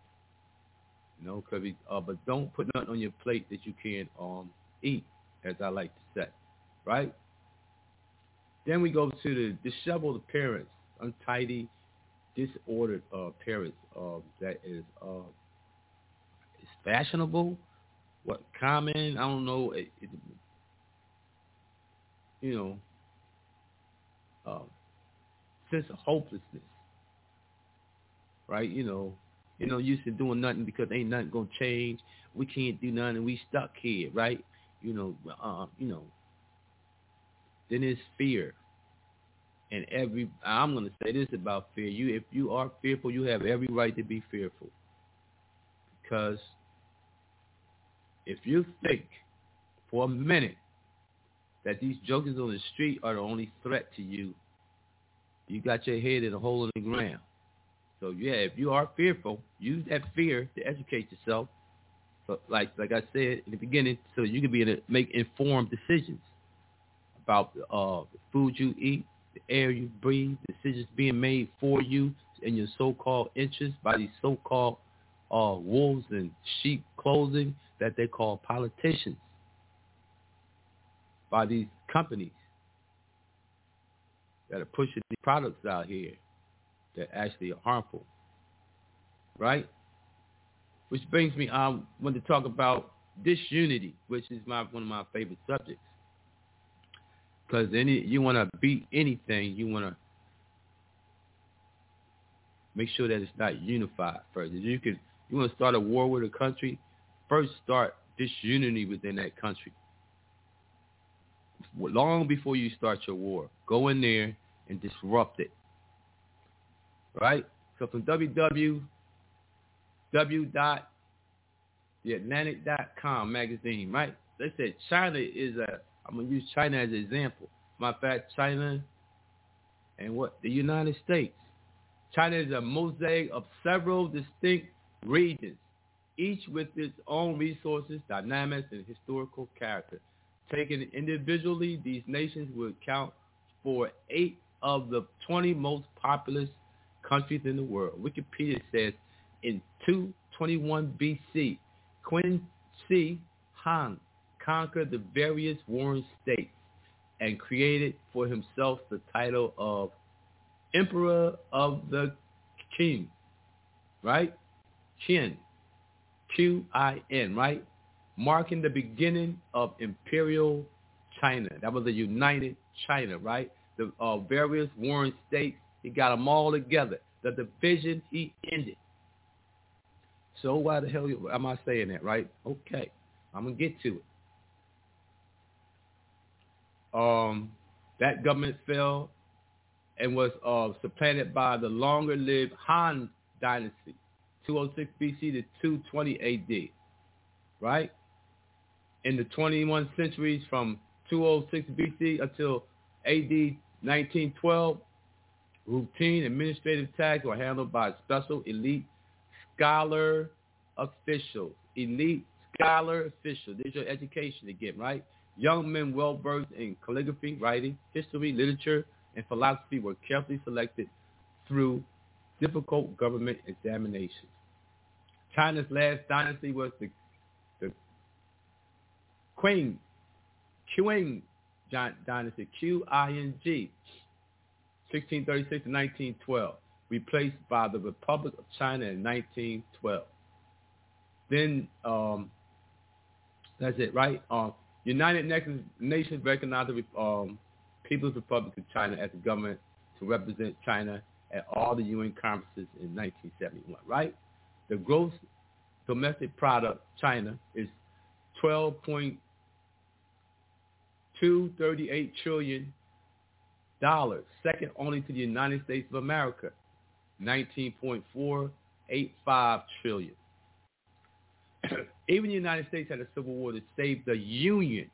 But don't put nothing on your plate that you can't eat, as I like to say, right? Then we go to the disheveled appearance, untidy, disordered appearance that is fashionable, common, I don't know, sense of hopelessness, right? Used to doing nothing because ain't nothing gonna change. We can't do nothing, and we stuck here, right? Then there's fear, and I'm gonna say this about fear. If you are fearful, you have every right to be fearful, because if you think for a minute that these jokers on the street are the only threat to you, you got your head in a hole in the ground. So yeah, if you are fearful, use that fear to educate yourself. So like I said in the beginning, so you can be able to make informed decisions about the food you eat, the air you breathe, decisions being made for you and your so-called interests by these so-called wolves in sheep clothing that they call politicians, by these companies that are pushing these products out here that actually are harmful, right? Which brings me, I want to talk about disunity, which is one of my favorite subjects. Because you want to beat anything, you want to make sure that it's not unified first. You want to start a war with a country, first start disunity within that country. Long before you start your war, go in there and disrupt it, right? So from www.theatlantic.com magazine, right? They said China is I'm going to use China as an example. Matter of fact, China and the United States. China is a mosaic of several distinct regions, each with its own resources, dynamics, and historical character. Taken individually, these nations would account for 8 of the 20 most populous countries in the world. Wikipedia says in 221 BC, Qin Shi Huang conquered the various warring states and created for himself the title of Emperor of the Qin, right? Qin, Qin, right? Marking the beginning of Imperial China. That was a united China, right? The various warring states, he got them all together. The division he ended. So why the hell am I saying that, right? Okay, I'm going to get to it. That government fell and was supplanted by the longer-lived Han Dynasty, 206 BC to 220 AD, right? In the 21 centuries from 206 BC until AD 1912, routine administrative tasks were handled by special elite scholar officials. Elite scholar officials. There's your education again, right? Young men well-versed in calligraphy, writing, history, literature, and philosophy were carefully selected through difficult government examinations. China's last dynasty was the Qing dynasty, Qing, 1636 to 1912, replaced by the Republic of China in 1912. Then, that's it, right? United Nations recognized the People's Republic of China as the government to represent China at all the UN conferences in 1971, right? The gross domestic product, China, is $12.238 trillion, second only to the United States of America, $19.485 trillion. Even the United States had a civil war to save the unity,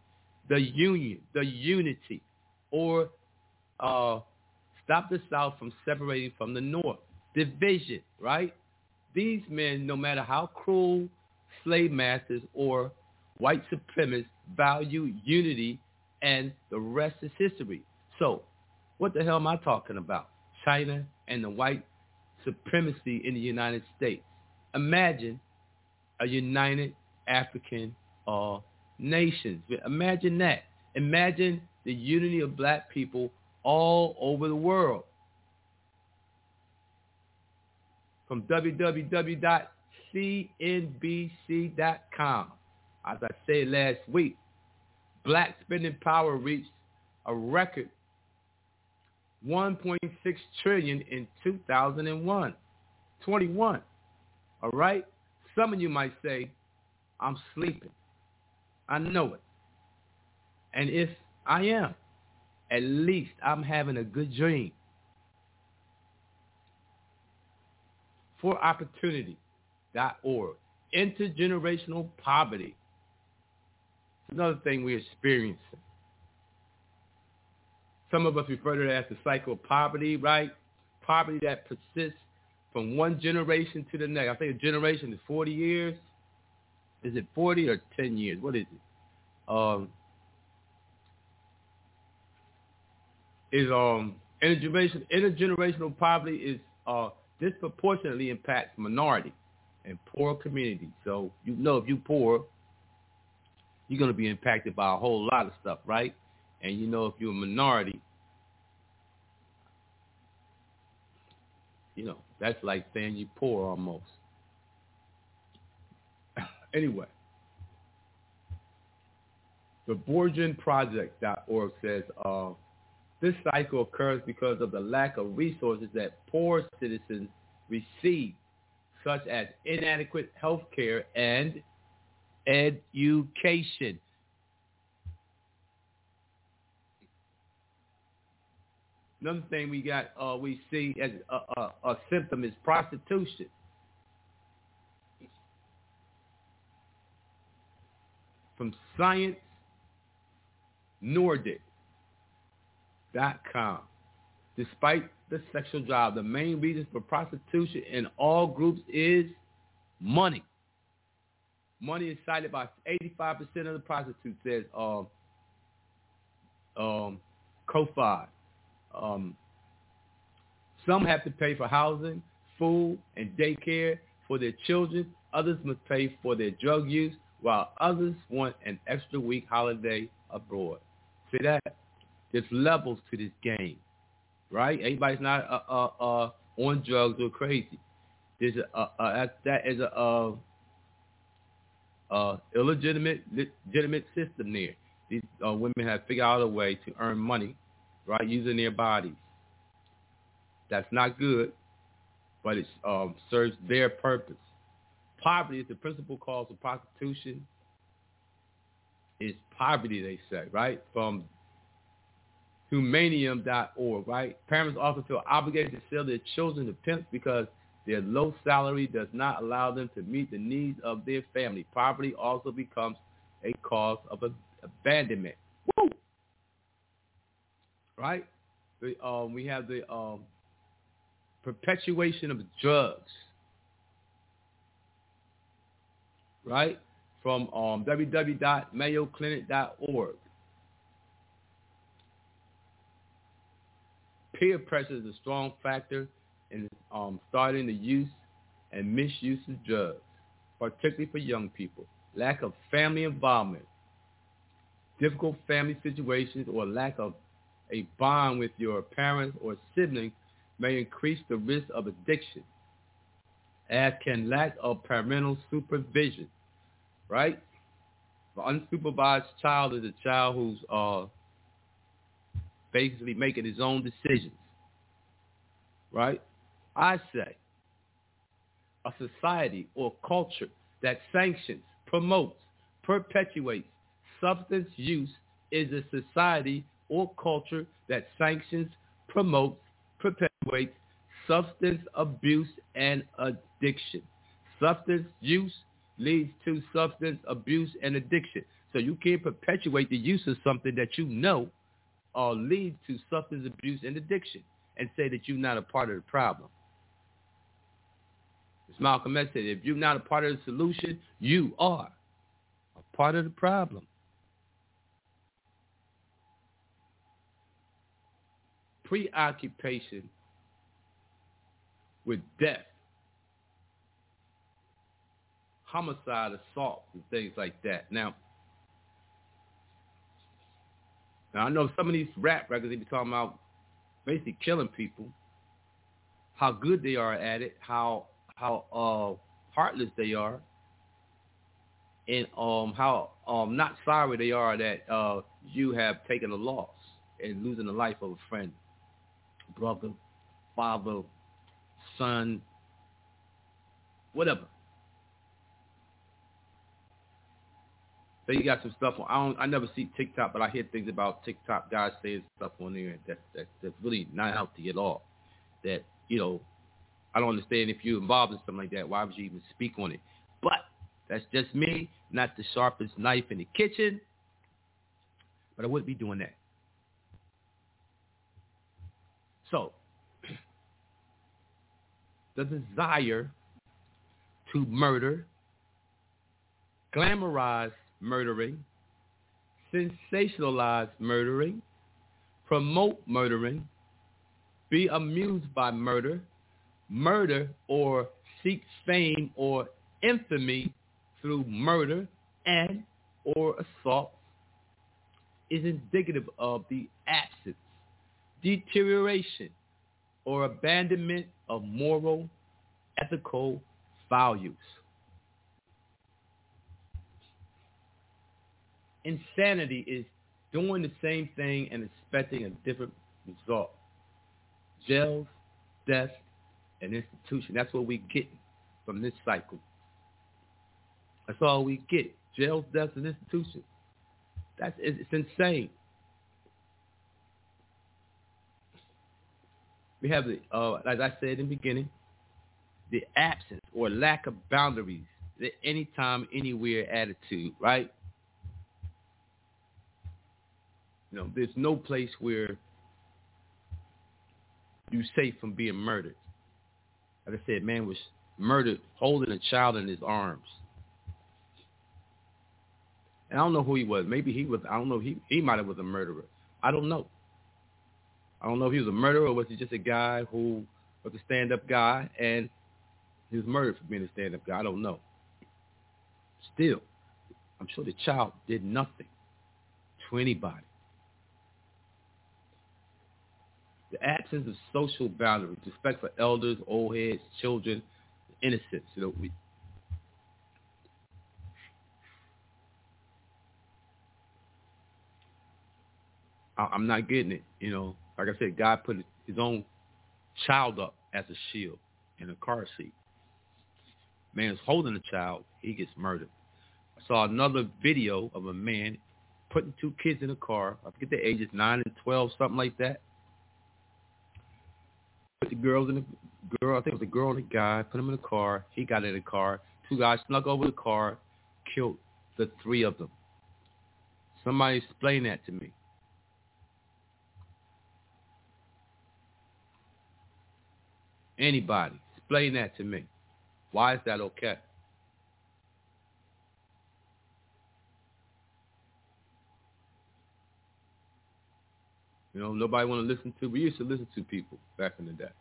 or stop the South from separating from the North. Division, right? These men, no matter how cruel slave masters or white supremacists, value unity, and the rest is history. So, what the hell am I talking about? China and the white supremacy in the United States. Imagine a united African nations. Imagine that. Imagine the unity of black people all over the world. From www.cnbc.com. As I said last week, black spending power reached a record $1.6 trillion in 2021. All right? Some of you might say, I'm sleeping. I know it. And if I am, at least I'm having a good dream. ForOpportunity.org. Intergenerational poverty. It's another thing we're experiencing. Some of us refer to that as the cycle of poverty, right? Poverty that persists from one generation to the next. I think a generation is 40 years. Is it 40 or 10 years? What is it? Intergenerational poverty is disproportionately impacts minority and poor communities. So you know if you're poor, you're going to be impacted by a whole lot of stuff, right? And you know if you're a minority, you know, that's like saying you're poor almost. Anyway, the BorgenProject.org says this cycle occurs because of the lack of resources that poor citizens receive, such as inadequate health care and education. Another thing we see as a symptom is prostitution. From ScienceNordic.com. Despite the sexual drive, the main reason for prostitution in all groups is money. Money is cited by 85% of the prostitutes, says Ko-Fi. Some have to pay for housing, food, and daycare for their children. Others must pay for their drug use, while others want an extra week holiday abroad. See that? There's levels to this game, right? Everybody's not on drugs or crazy. There's that is a legitimate system there. These women have figured out a way to earn money, right, using their bodies. That's not good, but it serves their purpose. Poverty is the principal cause of prostitution. It's poverty, they say, right? From humanium.org, right? Parents often feel obligated to sell their children to pimps because their low salary does not allow them to meet the needs of their family. Poverty also becomes a cause of abandonment. Woo! Right? We have the perpetuation of drugs. Right? From www.mayoclinic.org. Peer pressure is a strong factor in starting the use and misuse of drugs, particularly for young people. Lack of family involvement, difficult family situations, or lack of a bond with your parents or siblings may increase the risk of addiction, as can lack of parental supervision, right? The unsupervised child is a child who's basically making his own decisions, right? I say a society or culture that sanctions, promotes, perpetuates substance use is a society or culture that sanctions, promotes, perpetuates substance abuse and addiction. Substance use leads to substance abuse and addiction. So you can't perpetuate the use of something that you know leads to substance abuse and addiction and say that you're not a part of the problem. As Malcolm X said, if you're not a part of the solution, you are a part of the problem. Preoccupation with death, homicide, assault, and things like that. Now I know some of these rap records, they be talking about basically killing people, how good they are at it, how heartless they are, and how not sorry they are that you have taken a loss and losing the life of a friend, brother, father, son, whatever. So you got some stuff on. I never see TikTok, but I hear things about TikTok guys saying stuff on there that's really not healthy at all. That, you know, I don't understand if you're involved in something like that. Why would you even speak on it? But that's just me, not the sharpest knife in the kitchen. But I wouldn't be doing that. So, the desire to murder, glamorize murdering, sensationalize murdering, promote murdering, be amused by murder, murder or seek fame or infamy through murder and or assault is indicative of the absence, deterioration, or abandonment of moral, ethical values. Insanity is doing the same thing and expecting a different result. Jails, death, and institution. That's what we get from this cycle. That's all we get. Jails, deaths, and institutions. It's insane. We have the, as I said in the beginning, the absence or lack of boundaries, the anytime, anywhere attitude, right? There's no place where you're safe from being murdered. Like I said, man was murdered holding a child in his arms. And I don't know who he was. Maybe he was, I don't know, he might have was a murderer. I don't know. I don't know if he was a murderer or was he just a guy who was a stand-up guy and he was murdered for being a stand-up guy. I don't know. Still, I'm sure the child did nothing to anybody. The absence of social boundaries, respect for elders, old heads, children, innocence. I'm not getting it. Like I said, God put his own child up as a shield in a car seat. Man's holding the child, he gets murdered. I saw another video of a man putting two kids in a car. I forget their ages, 9 and 12, something like that. Put the girls in the girl, I think it was a girl and a guy, put them in the car. He got in the car. Two guys snuck over the car, killed the three of them. Somebody explain that to me. Anybody, explain that to me. Why is that okay? Nobody want to listen to. We used to listen to people back in the day.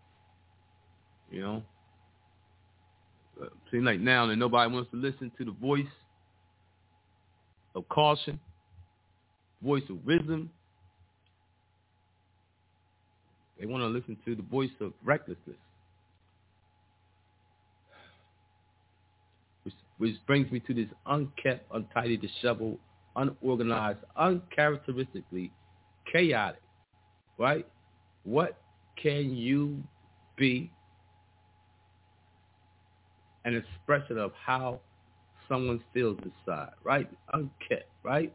Seems like now that nobody wants to listen to the voice of caution, voice of wisdom. They want to listen to the voice of recklessness. Which brings me to this unkept, untidy, disheveled, unorganized, uncharacteristically chaotic, right? What can you be an expression of how someone feels inside, right? Unkept, right?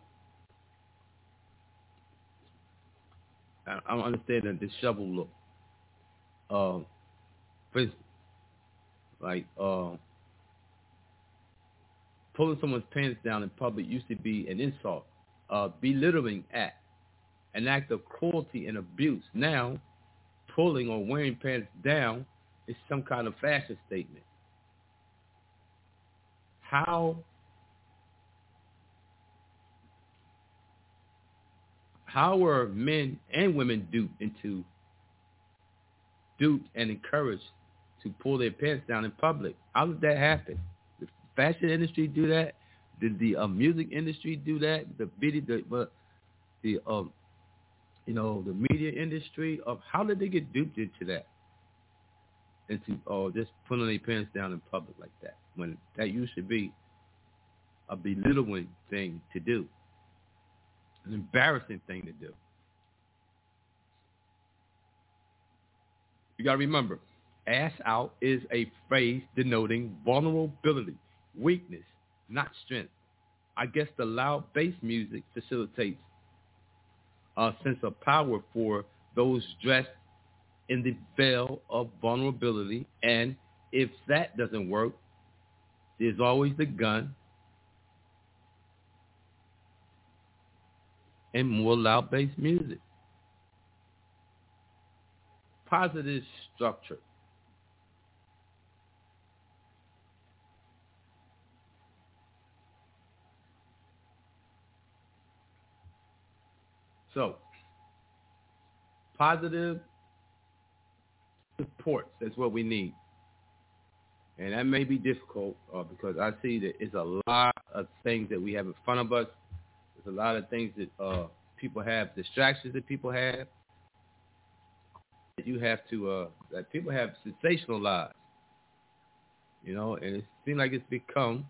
I don't understand the disheveled look. For instance, like, pulling someone's pants down in public used to be an insult, belittling act, an act of cruelty and abuse. Now, pulling or wearing pants down is some kind of fashion statement. How were men and women duped and encouraged to pull their pants down in public? How did that happen? The fashion industry do that? Did the music industry do that? The media industry? How did they get duped into that? Into just pulling their pants down in public like that, when that used to be a belittling thing to do, an embarrassing thing to do. You got to remember, ass out is a phrase denoting vulnerability, weakness, not strength. I guess the loud bass music facilitates a sense of power for those dressed in the veil of vulnerability. And if that doesn't work, there's always the gun and more loud bass music. Positive structure. So, positive supports, that's what we need. And that may be difficult because I see that it's a lot of things that we have in front of us. There's a lot of things that people have, distractions that people have. That you have to, that people have sensational lives. And it seems like it's become,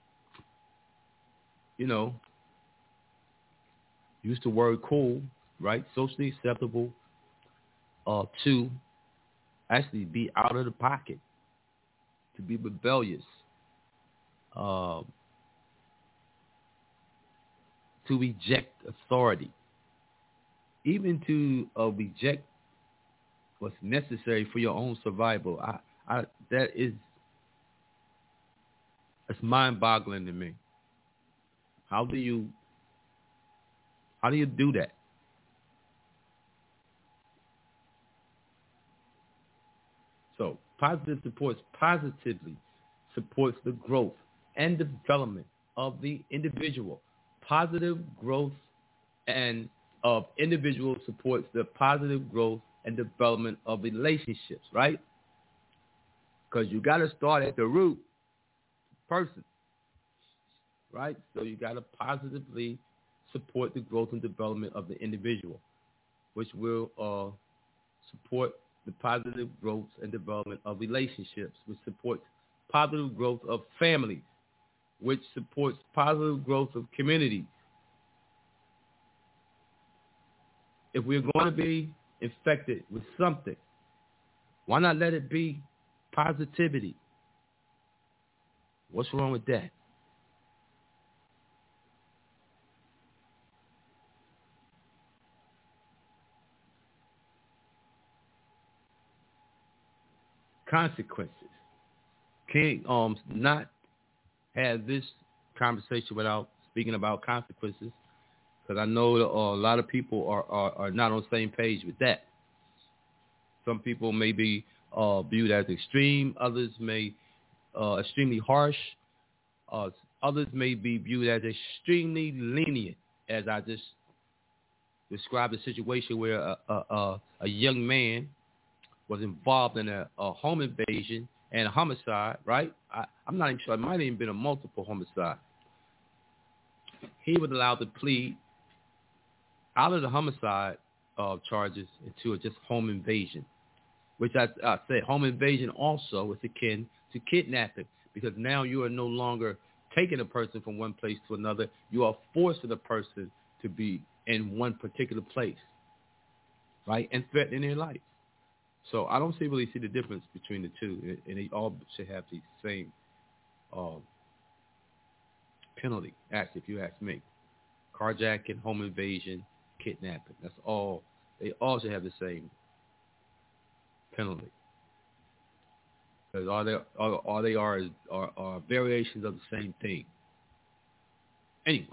used the word cool, right? Socially acceptable to actually be out of the pocket, to be rebellious, to reject authority, even to reject what's necessary for your own survival. That is, it's mind-boggling to me. How do you do that? So positively supports the growth and development of the individual. Positive growth and of individuals supports the positive growth and development of relationships, right? Because you got to start at the root person, right? So you got to positively support the growth and development of the individual, which will support the positive growth and development of relationships, which supports positive growth of families, which supports positive growth of communities. If we're going to be infected with something, why not let it be positivity? What's wrong with that? Consequences. Can't not have this conversation without speaking about consequences, because I know a lot of people are not on the same page with that. Some people may be viewed as extreme. Others may extremely harsh. Others may be viewed as extremely lenient, as I just described a situation where a young man was involved in a home invasion and a homicide, right? I'm not even sure. It might have even been a multiple homicide. He was allowed to plead out of the homicide charges into just home invasion, which I said home invasion also is akin to kidnapping, because now you are no longer taking a person from one place to another. You are forcing a person to be in one particular place, right, and threatening their life. So I don't really see the difference between the two, and they all should have the same penalty, actually, if you ask me. Carjacking, home invasion, kidnapping. That's all. They all should have the same penalty. Because all they are variations of the same thing. Anyway.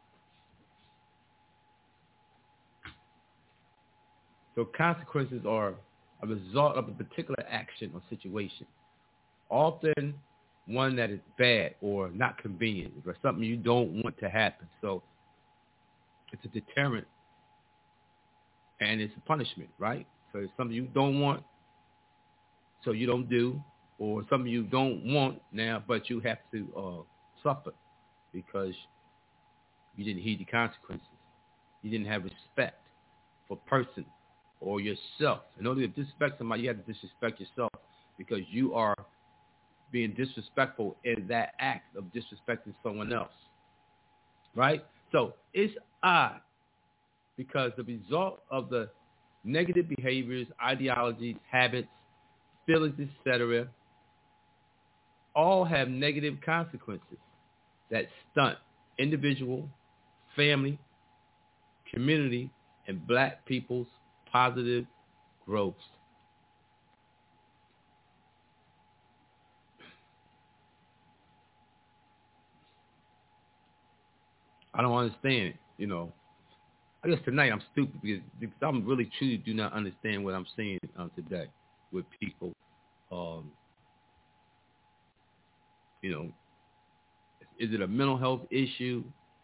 So consequences are a result of a particular action or situation, often one that is bad or not convenient, or something you don't want to happen. So it's a deterrent and it's a punishment, right? So it's something you don't want, so you don't do, or something you don't want now, but you have to suffer because you didn't heed the consequences. You didn't have respect for person or yourself. In order to disrespect somebody, you have to disrespect yourself, because you are being disrespectful in that act of disrespecting someone else, right? So it's odd, because the result of the negative behaviors, ideologies, habits, feelings, etc., all have negative consequences that stunt individual, family, community, and black people's positive growth. I don't understand it, I guess tonight I'm stupid because I'm really truly do not understand what I'm seeing today with people. Is it a mental health issue,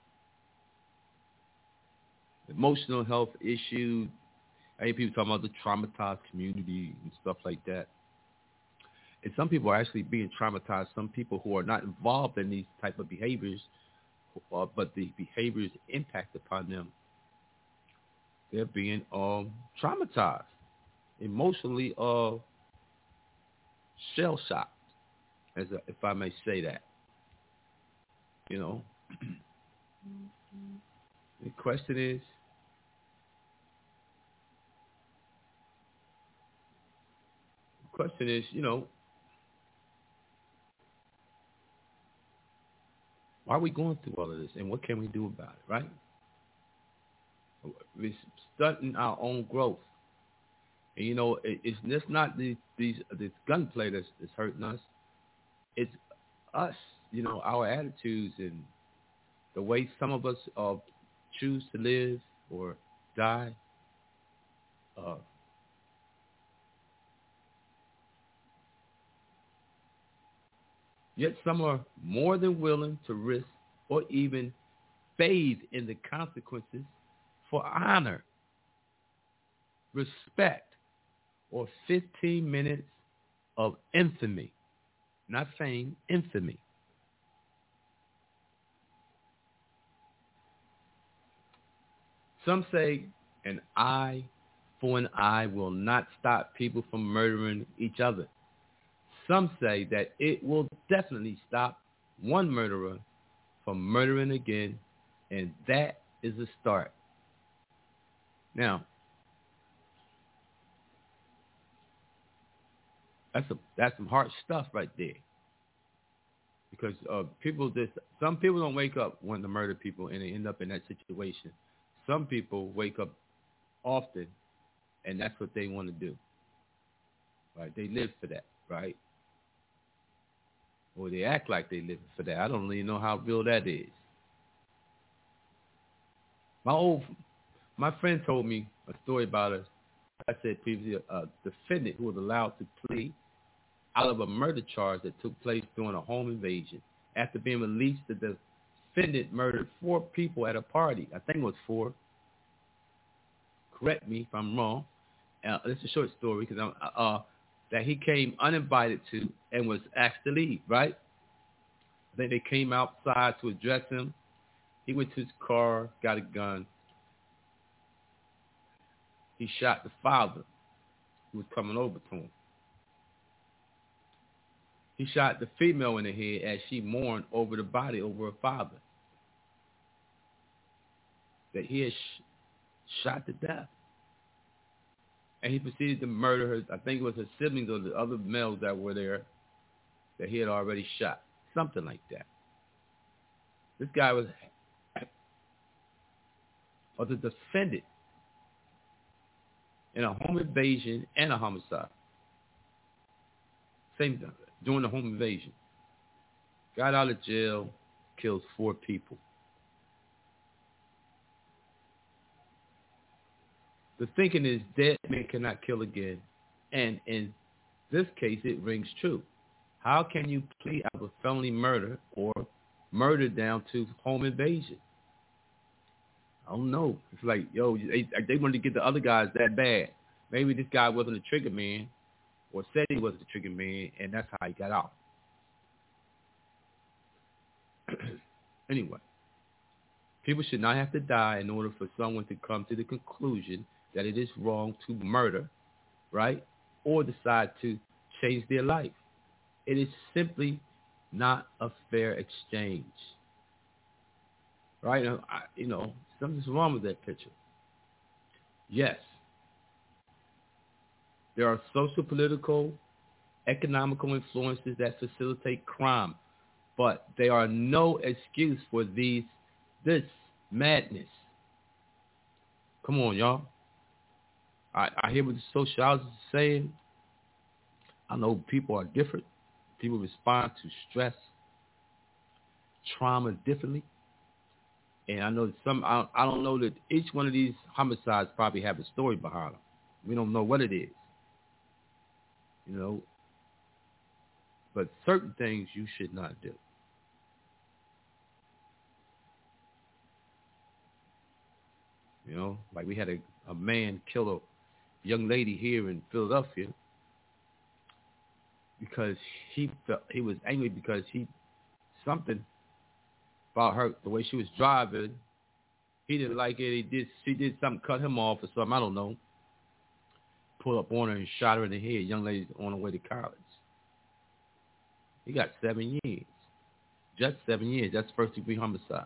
emotional health issue? I hear people talking about the traumatized community and stuff like that. And some people are actually being traumatized. Some people who are not involved in these type of behaviors, but the behaviors impact upon them, they're being traumatized, emotionally shell-shocked, if I may say that. The question is, why are we going through all of this, and what can we do about it, right? We're stunting our own growth. And it's not this gunplay that's hurting us. It's us, our attitudes and the way some of us choose to live or die. Yet some are more than willing to risk or even bathe in the consequences for honor, respect, or 15 minutes of infamy. Not fame, infamy. Some say an eye for an eye will not stop people from murdering each other. Some say that it will definitely stop one murderer from murdering again, and that is a start. Now, that's some hard stuff right there. Because some people don't wake up wanting to murder people and they end up in that situation. Some people wake up often and that's what they want to do. Right? They live for that, right? Or they act like they live for that. I don't really know how real that is. My friend told me a story about I said previously, a defendant who was allowed to plea out of a murder charge that took place during a home invasion. After being released, the defendant murdered 4 people at a party. I think it was 4. Correct me if I'm wrong. It's a short story because that he came uninvited to and was asked to leave, right? I think they came outside to address him. He went to his car, got a gun. He shot the father who was coming over to him. He shot the female in the head as she mourned over the body over her father that he had shot to death. And he proceeded to murder her. I think it was her siblings or the other males that were there that he had already shot. Something like that. This guy was the defendant in a home invasion and a homicide. Same time, during the home invasion. Got out of jail, kills 4 people. The thinking is dead men cannot kill again. And in this case, it rings true. How can you plead out of felony murder or murder down to home invasion? I don't know. It's like, they wanted to get the other guys that bad. Maybe this guy wasn't a trigger man or said he wasn't a trigger man, and that's how he got out. Anyway, people should not have to die in order for someone to come to the conclusion that it is wrong to murder, right? Or decide to change their life. It is simply not a fair exchange. Right? Something's wrong with that picture. Yes. There are social, political, economical influences that facilitate crime, but they are no excuse for this madness. Come on, y'all. I hear what the sociologists are saying. I know people are different. People respond to stress, trauma differently. And I know that I don't know that each one of these homicides probably have a story behind them. We don't know what it is. But certain things you should not do. Like we had a man kill a young lady here in Philadelphia because he was angry because something about her, the way she was driving, he didn't like it. She did something, cut him off or something, I don't know. Pulled up on her and shot her in the head. Young lady's on her way to college. He got 7 years. Just 7 years. That's first-degree homicide.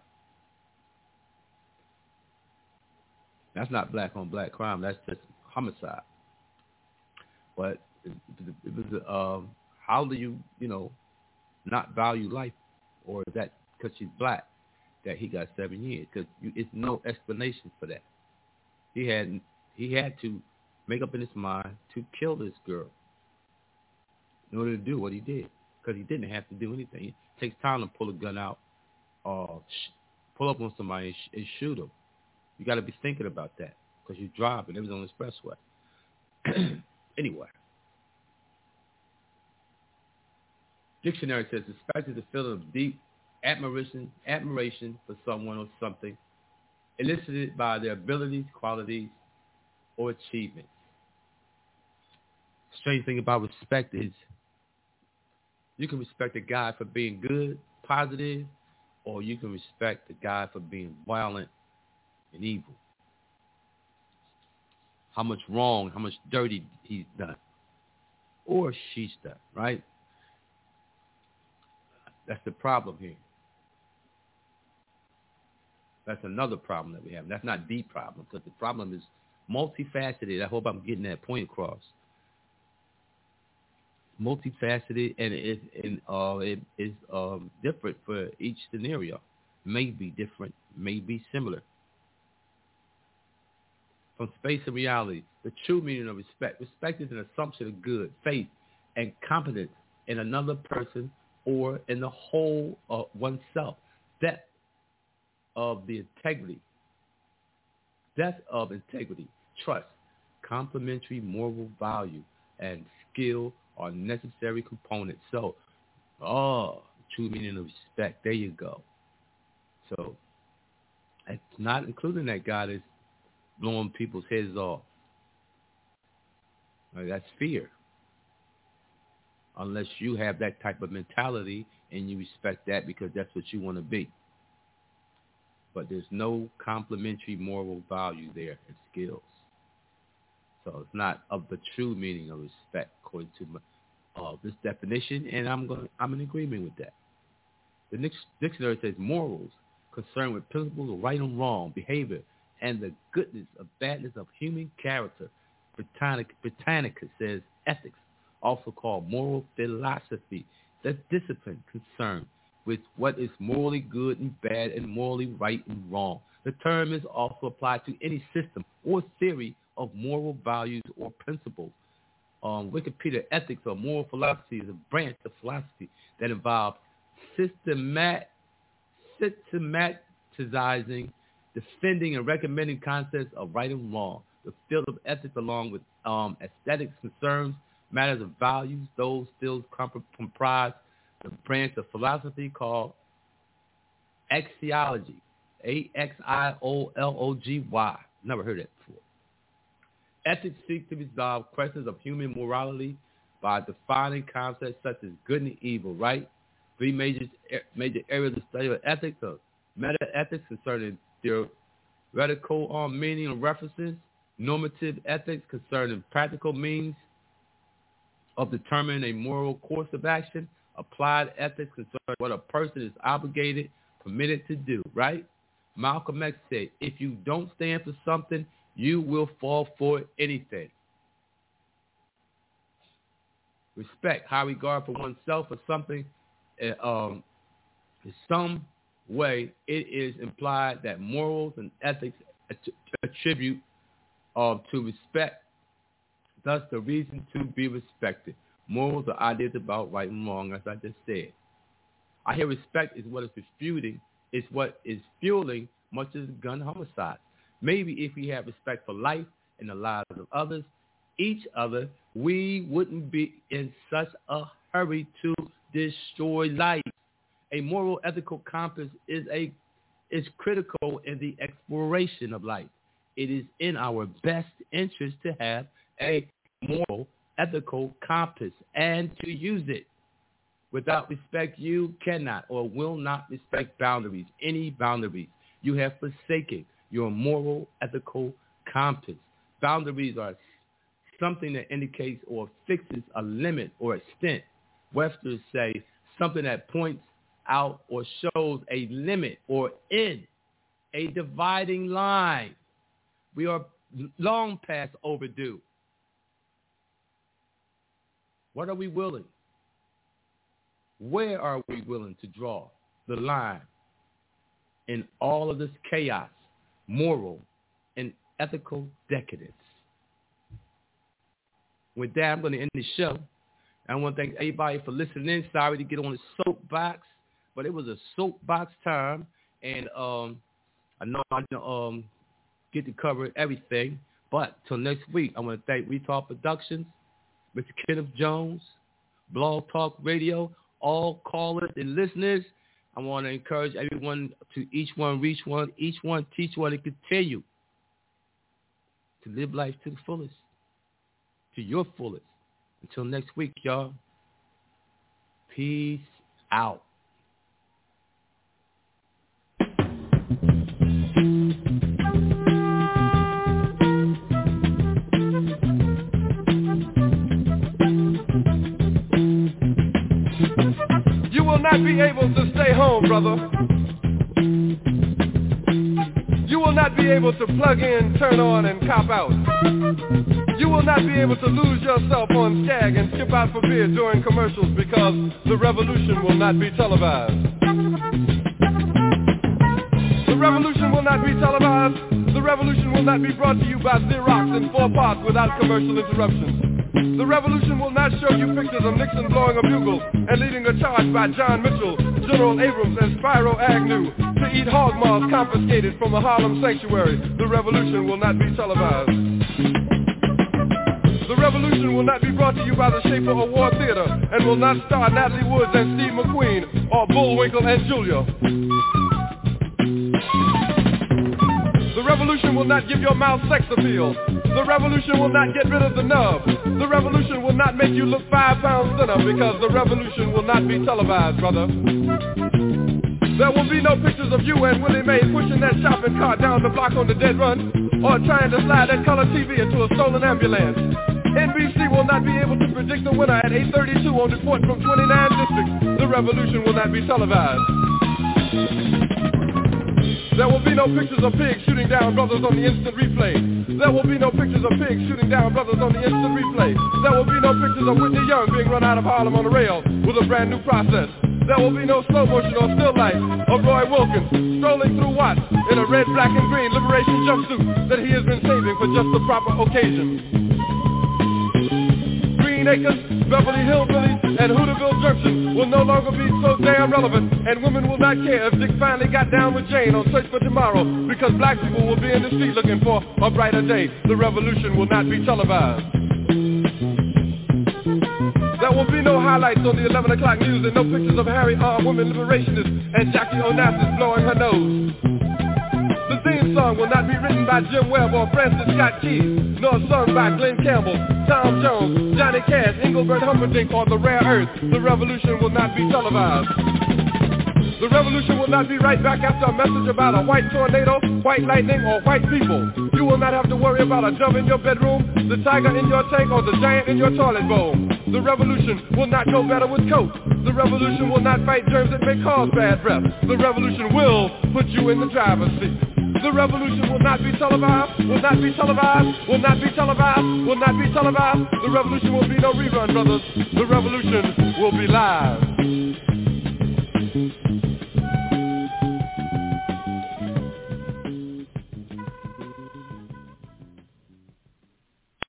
That's not black-on-black crime. That's just homicide. But it was how do you, not value life? Or is that because she's black that he got 7 years? Because it's no explanation for that. He had to make up in his mind to kill this girl in order to do what he did, because he didn't have to do anything. It takes time to pull a gun out or pull up on somebody and shoot them. You got to be thinking about that because you're driving. It was on the expressway. Anyway. Dictionary says suspect is a feeling of deep admiration for someone or something elicited by their abilities, qualities, or achievements. Strange thing about respect is you can respect a guy for being good, positive, or you can respect a guy for being violent and evil. How much wrong, how much dirty he's done, or she's done, right? That's the problem here. That's another problem that we have. That's not the problem, because the problem is multifaceted. I hope I'm getting that point across. Multifaceted, and it is different for each scenario. May be different, may be similar. From space and reality, the true meaning of respect. Respect is an assumption of good, faith, and competence in another person or in the whole of oneself. Depth of the integrity. Depth of integrity, trust, complementary moral value, and skill are necessary components. So, true meaning of respect. There you go. So, it's not including that guy that's blowing people's heads off. That's fear. Unless you have that type of mentality and you respect that because that's what you want to be. But there's no complementary moral value there and skills. So it's not of the true meaning of respect according to this definition, and I'm in agreement with that. The next dictionary says morals, concerned with principles of right and wrong, behavior, and the goodness or badness of human character. Britannica says ethics, also called moral philosophy, the discipline concerned with what is morally good and bad and morally right and wrong. The term is also applied to any system or theory of moral values or principles. Wikipedia, ethics or moral philosophy is a branch of philosophy that involves systematizing, defending, and recommending concepts of right and wrong. The field of ethics, along with aesthetics concerns, matters of values, those fields comprise the branch of philosophy called axiology, A-X-I-O-L-O-G-Y. Never heard that before. Ethics seeks to resolve questions of human morality by defining concepts such as good and evil, right? Three major areas of study of ethics are meta-ethics concerning theoretical meaning and references, normative ethics concerning practical means of determining a moral course of action, applied ethics concerning what a person is obligated, permitted to do, right? Malcolm X said, if you don't stand for something, you will fall for anything. Respect, high regard for oneself or something, in some way it is implied that morals and ethics attribute to respect, thus the reason to be respected. Morals are ideas about right and wrong, as I just said. I hear respect is what is refuting, is what is fueling much as gun homicide. Maybe if we have respect for life and the lives of others, each other, we wouldn't be in such a hurry to destroy life. A moral ethical compass is critical in the exploration of life. It is in our best interest to have a moral ethical compass and to use it. Without respect, you cannot or will not respect boundaries, any boundaries. You have forsaken your moral ethical compass. Boundaries are something that indicates or fixes a limit or extent. Webster's say something that points out or shows a limit or end, a dividing line. We are long past overdue. What are we willing? Where are we willing to draw the line in all of this chaos, moral and ethical decadence? With that, I'm going to end the show. I want to thank everybody for listening in. Sorry to get on the soapbox, but it was a soapbox time, and I know I didn't get to cover everything. But till next week, I want to thank Retard Productions, Mr. Kenneth Jones, Blog Talk Radio, all callers and listeners. I want to encourage everyone to each one reach one, each one teach one, and continue to live life to the fullest, to your fullest. Until next week, y'all. Peace out. You will not be able to stay home, brother. You will not be able to plug in, turn on, and cop out. You will not be able to lose yourself on Skag and skip out for beer during commercials because the revolution will not be televised. The revolution will not be televised. The revolution will not be brought to you by Xerox in 4 parts without commercial interruptions. The revolution will not show you pictures of Nixon blowing a bugle and leading a charge by John Mitchell, General Abrams, and Spyro Agnew to eat hog maws confiscated from a Harlem sanctuary. The revolution will not be televised. The revolution will not be brought to you by the Schaefer Award Theater and will not star Natalie Woods and Steve McQueen or Bullwinkle and Julia. The revolution will not give your mouth sex appeal. The revolution will not get rid of the nub. The revolution will not make you look 5 pounds thinner because the revolution will not be televised, brother. There will be no pictures of you and Willie Mae pushing that shopping cart down the block on the dead run or trying to slide that color TV into a stolen ambulance. NBC will not be able to predict the winner at 8:32 on report from 29 districts. The revolution will not be televised. There will be no pictures of pigs shooting down brothers on the instant replay. There will be no pictures of pigs shooting down brothers on the instant replay. There will be no pictures of Whitney Young being run out of Harlem on a rail with a brand new process. There will be no slow motion or still life of Roy Wilkins strolling through Watts in a red, black, and green liberation jumpsuit that he has been saving for just the proper occasion. Green Acres, Beverly Hillbillies, and Hooterville Junction will no longer be so damn relevant, and women will not care if Dick finally got down with Jane on Search for Tomorrow, because black people will be in the street looking for a brighter day. The revolution will not be televised. There will be no highlights on the 11 o'clock news and no pictures of Harry armed women liberationists and Jackie Onassis blowing her nose. The theme song will not be written by Jim Webb or Francis Scott Keys, nor sung by Glenn Campbell, Tom Jones, Johnny Cash, Engelbert Humperdinck, or The Rare Earth. The revolution will not be televised. The revolution will not be right back after a message about a white tornado, white lightning, or white people. You will not have to worry about a dove in your bedroom, the tiger in your tank, or the giant in your toilet bowl. The revolution will not go better with Coke. The revolution will not fight germs that may cause bad breath. The revolution will put you in the driver's seat. The revolution will not be televised, will not be televised, will not be televised, will not be televised. The revolution will be no rerun, brothers. The revolution will be live.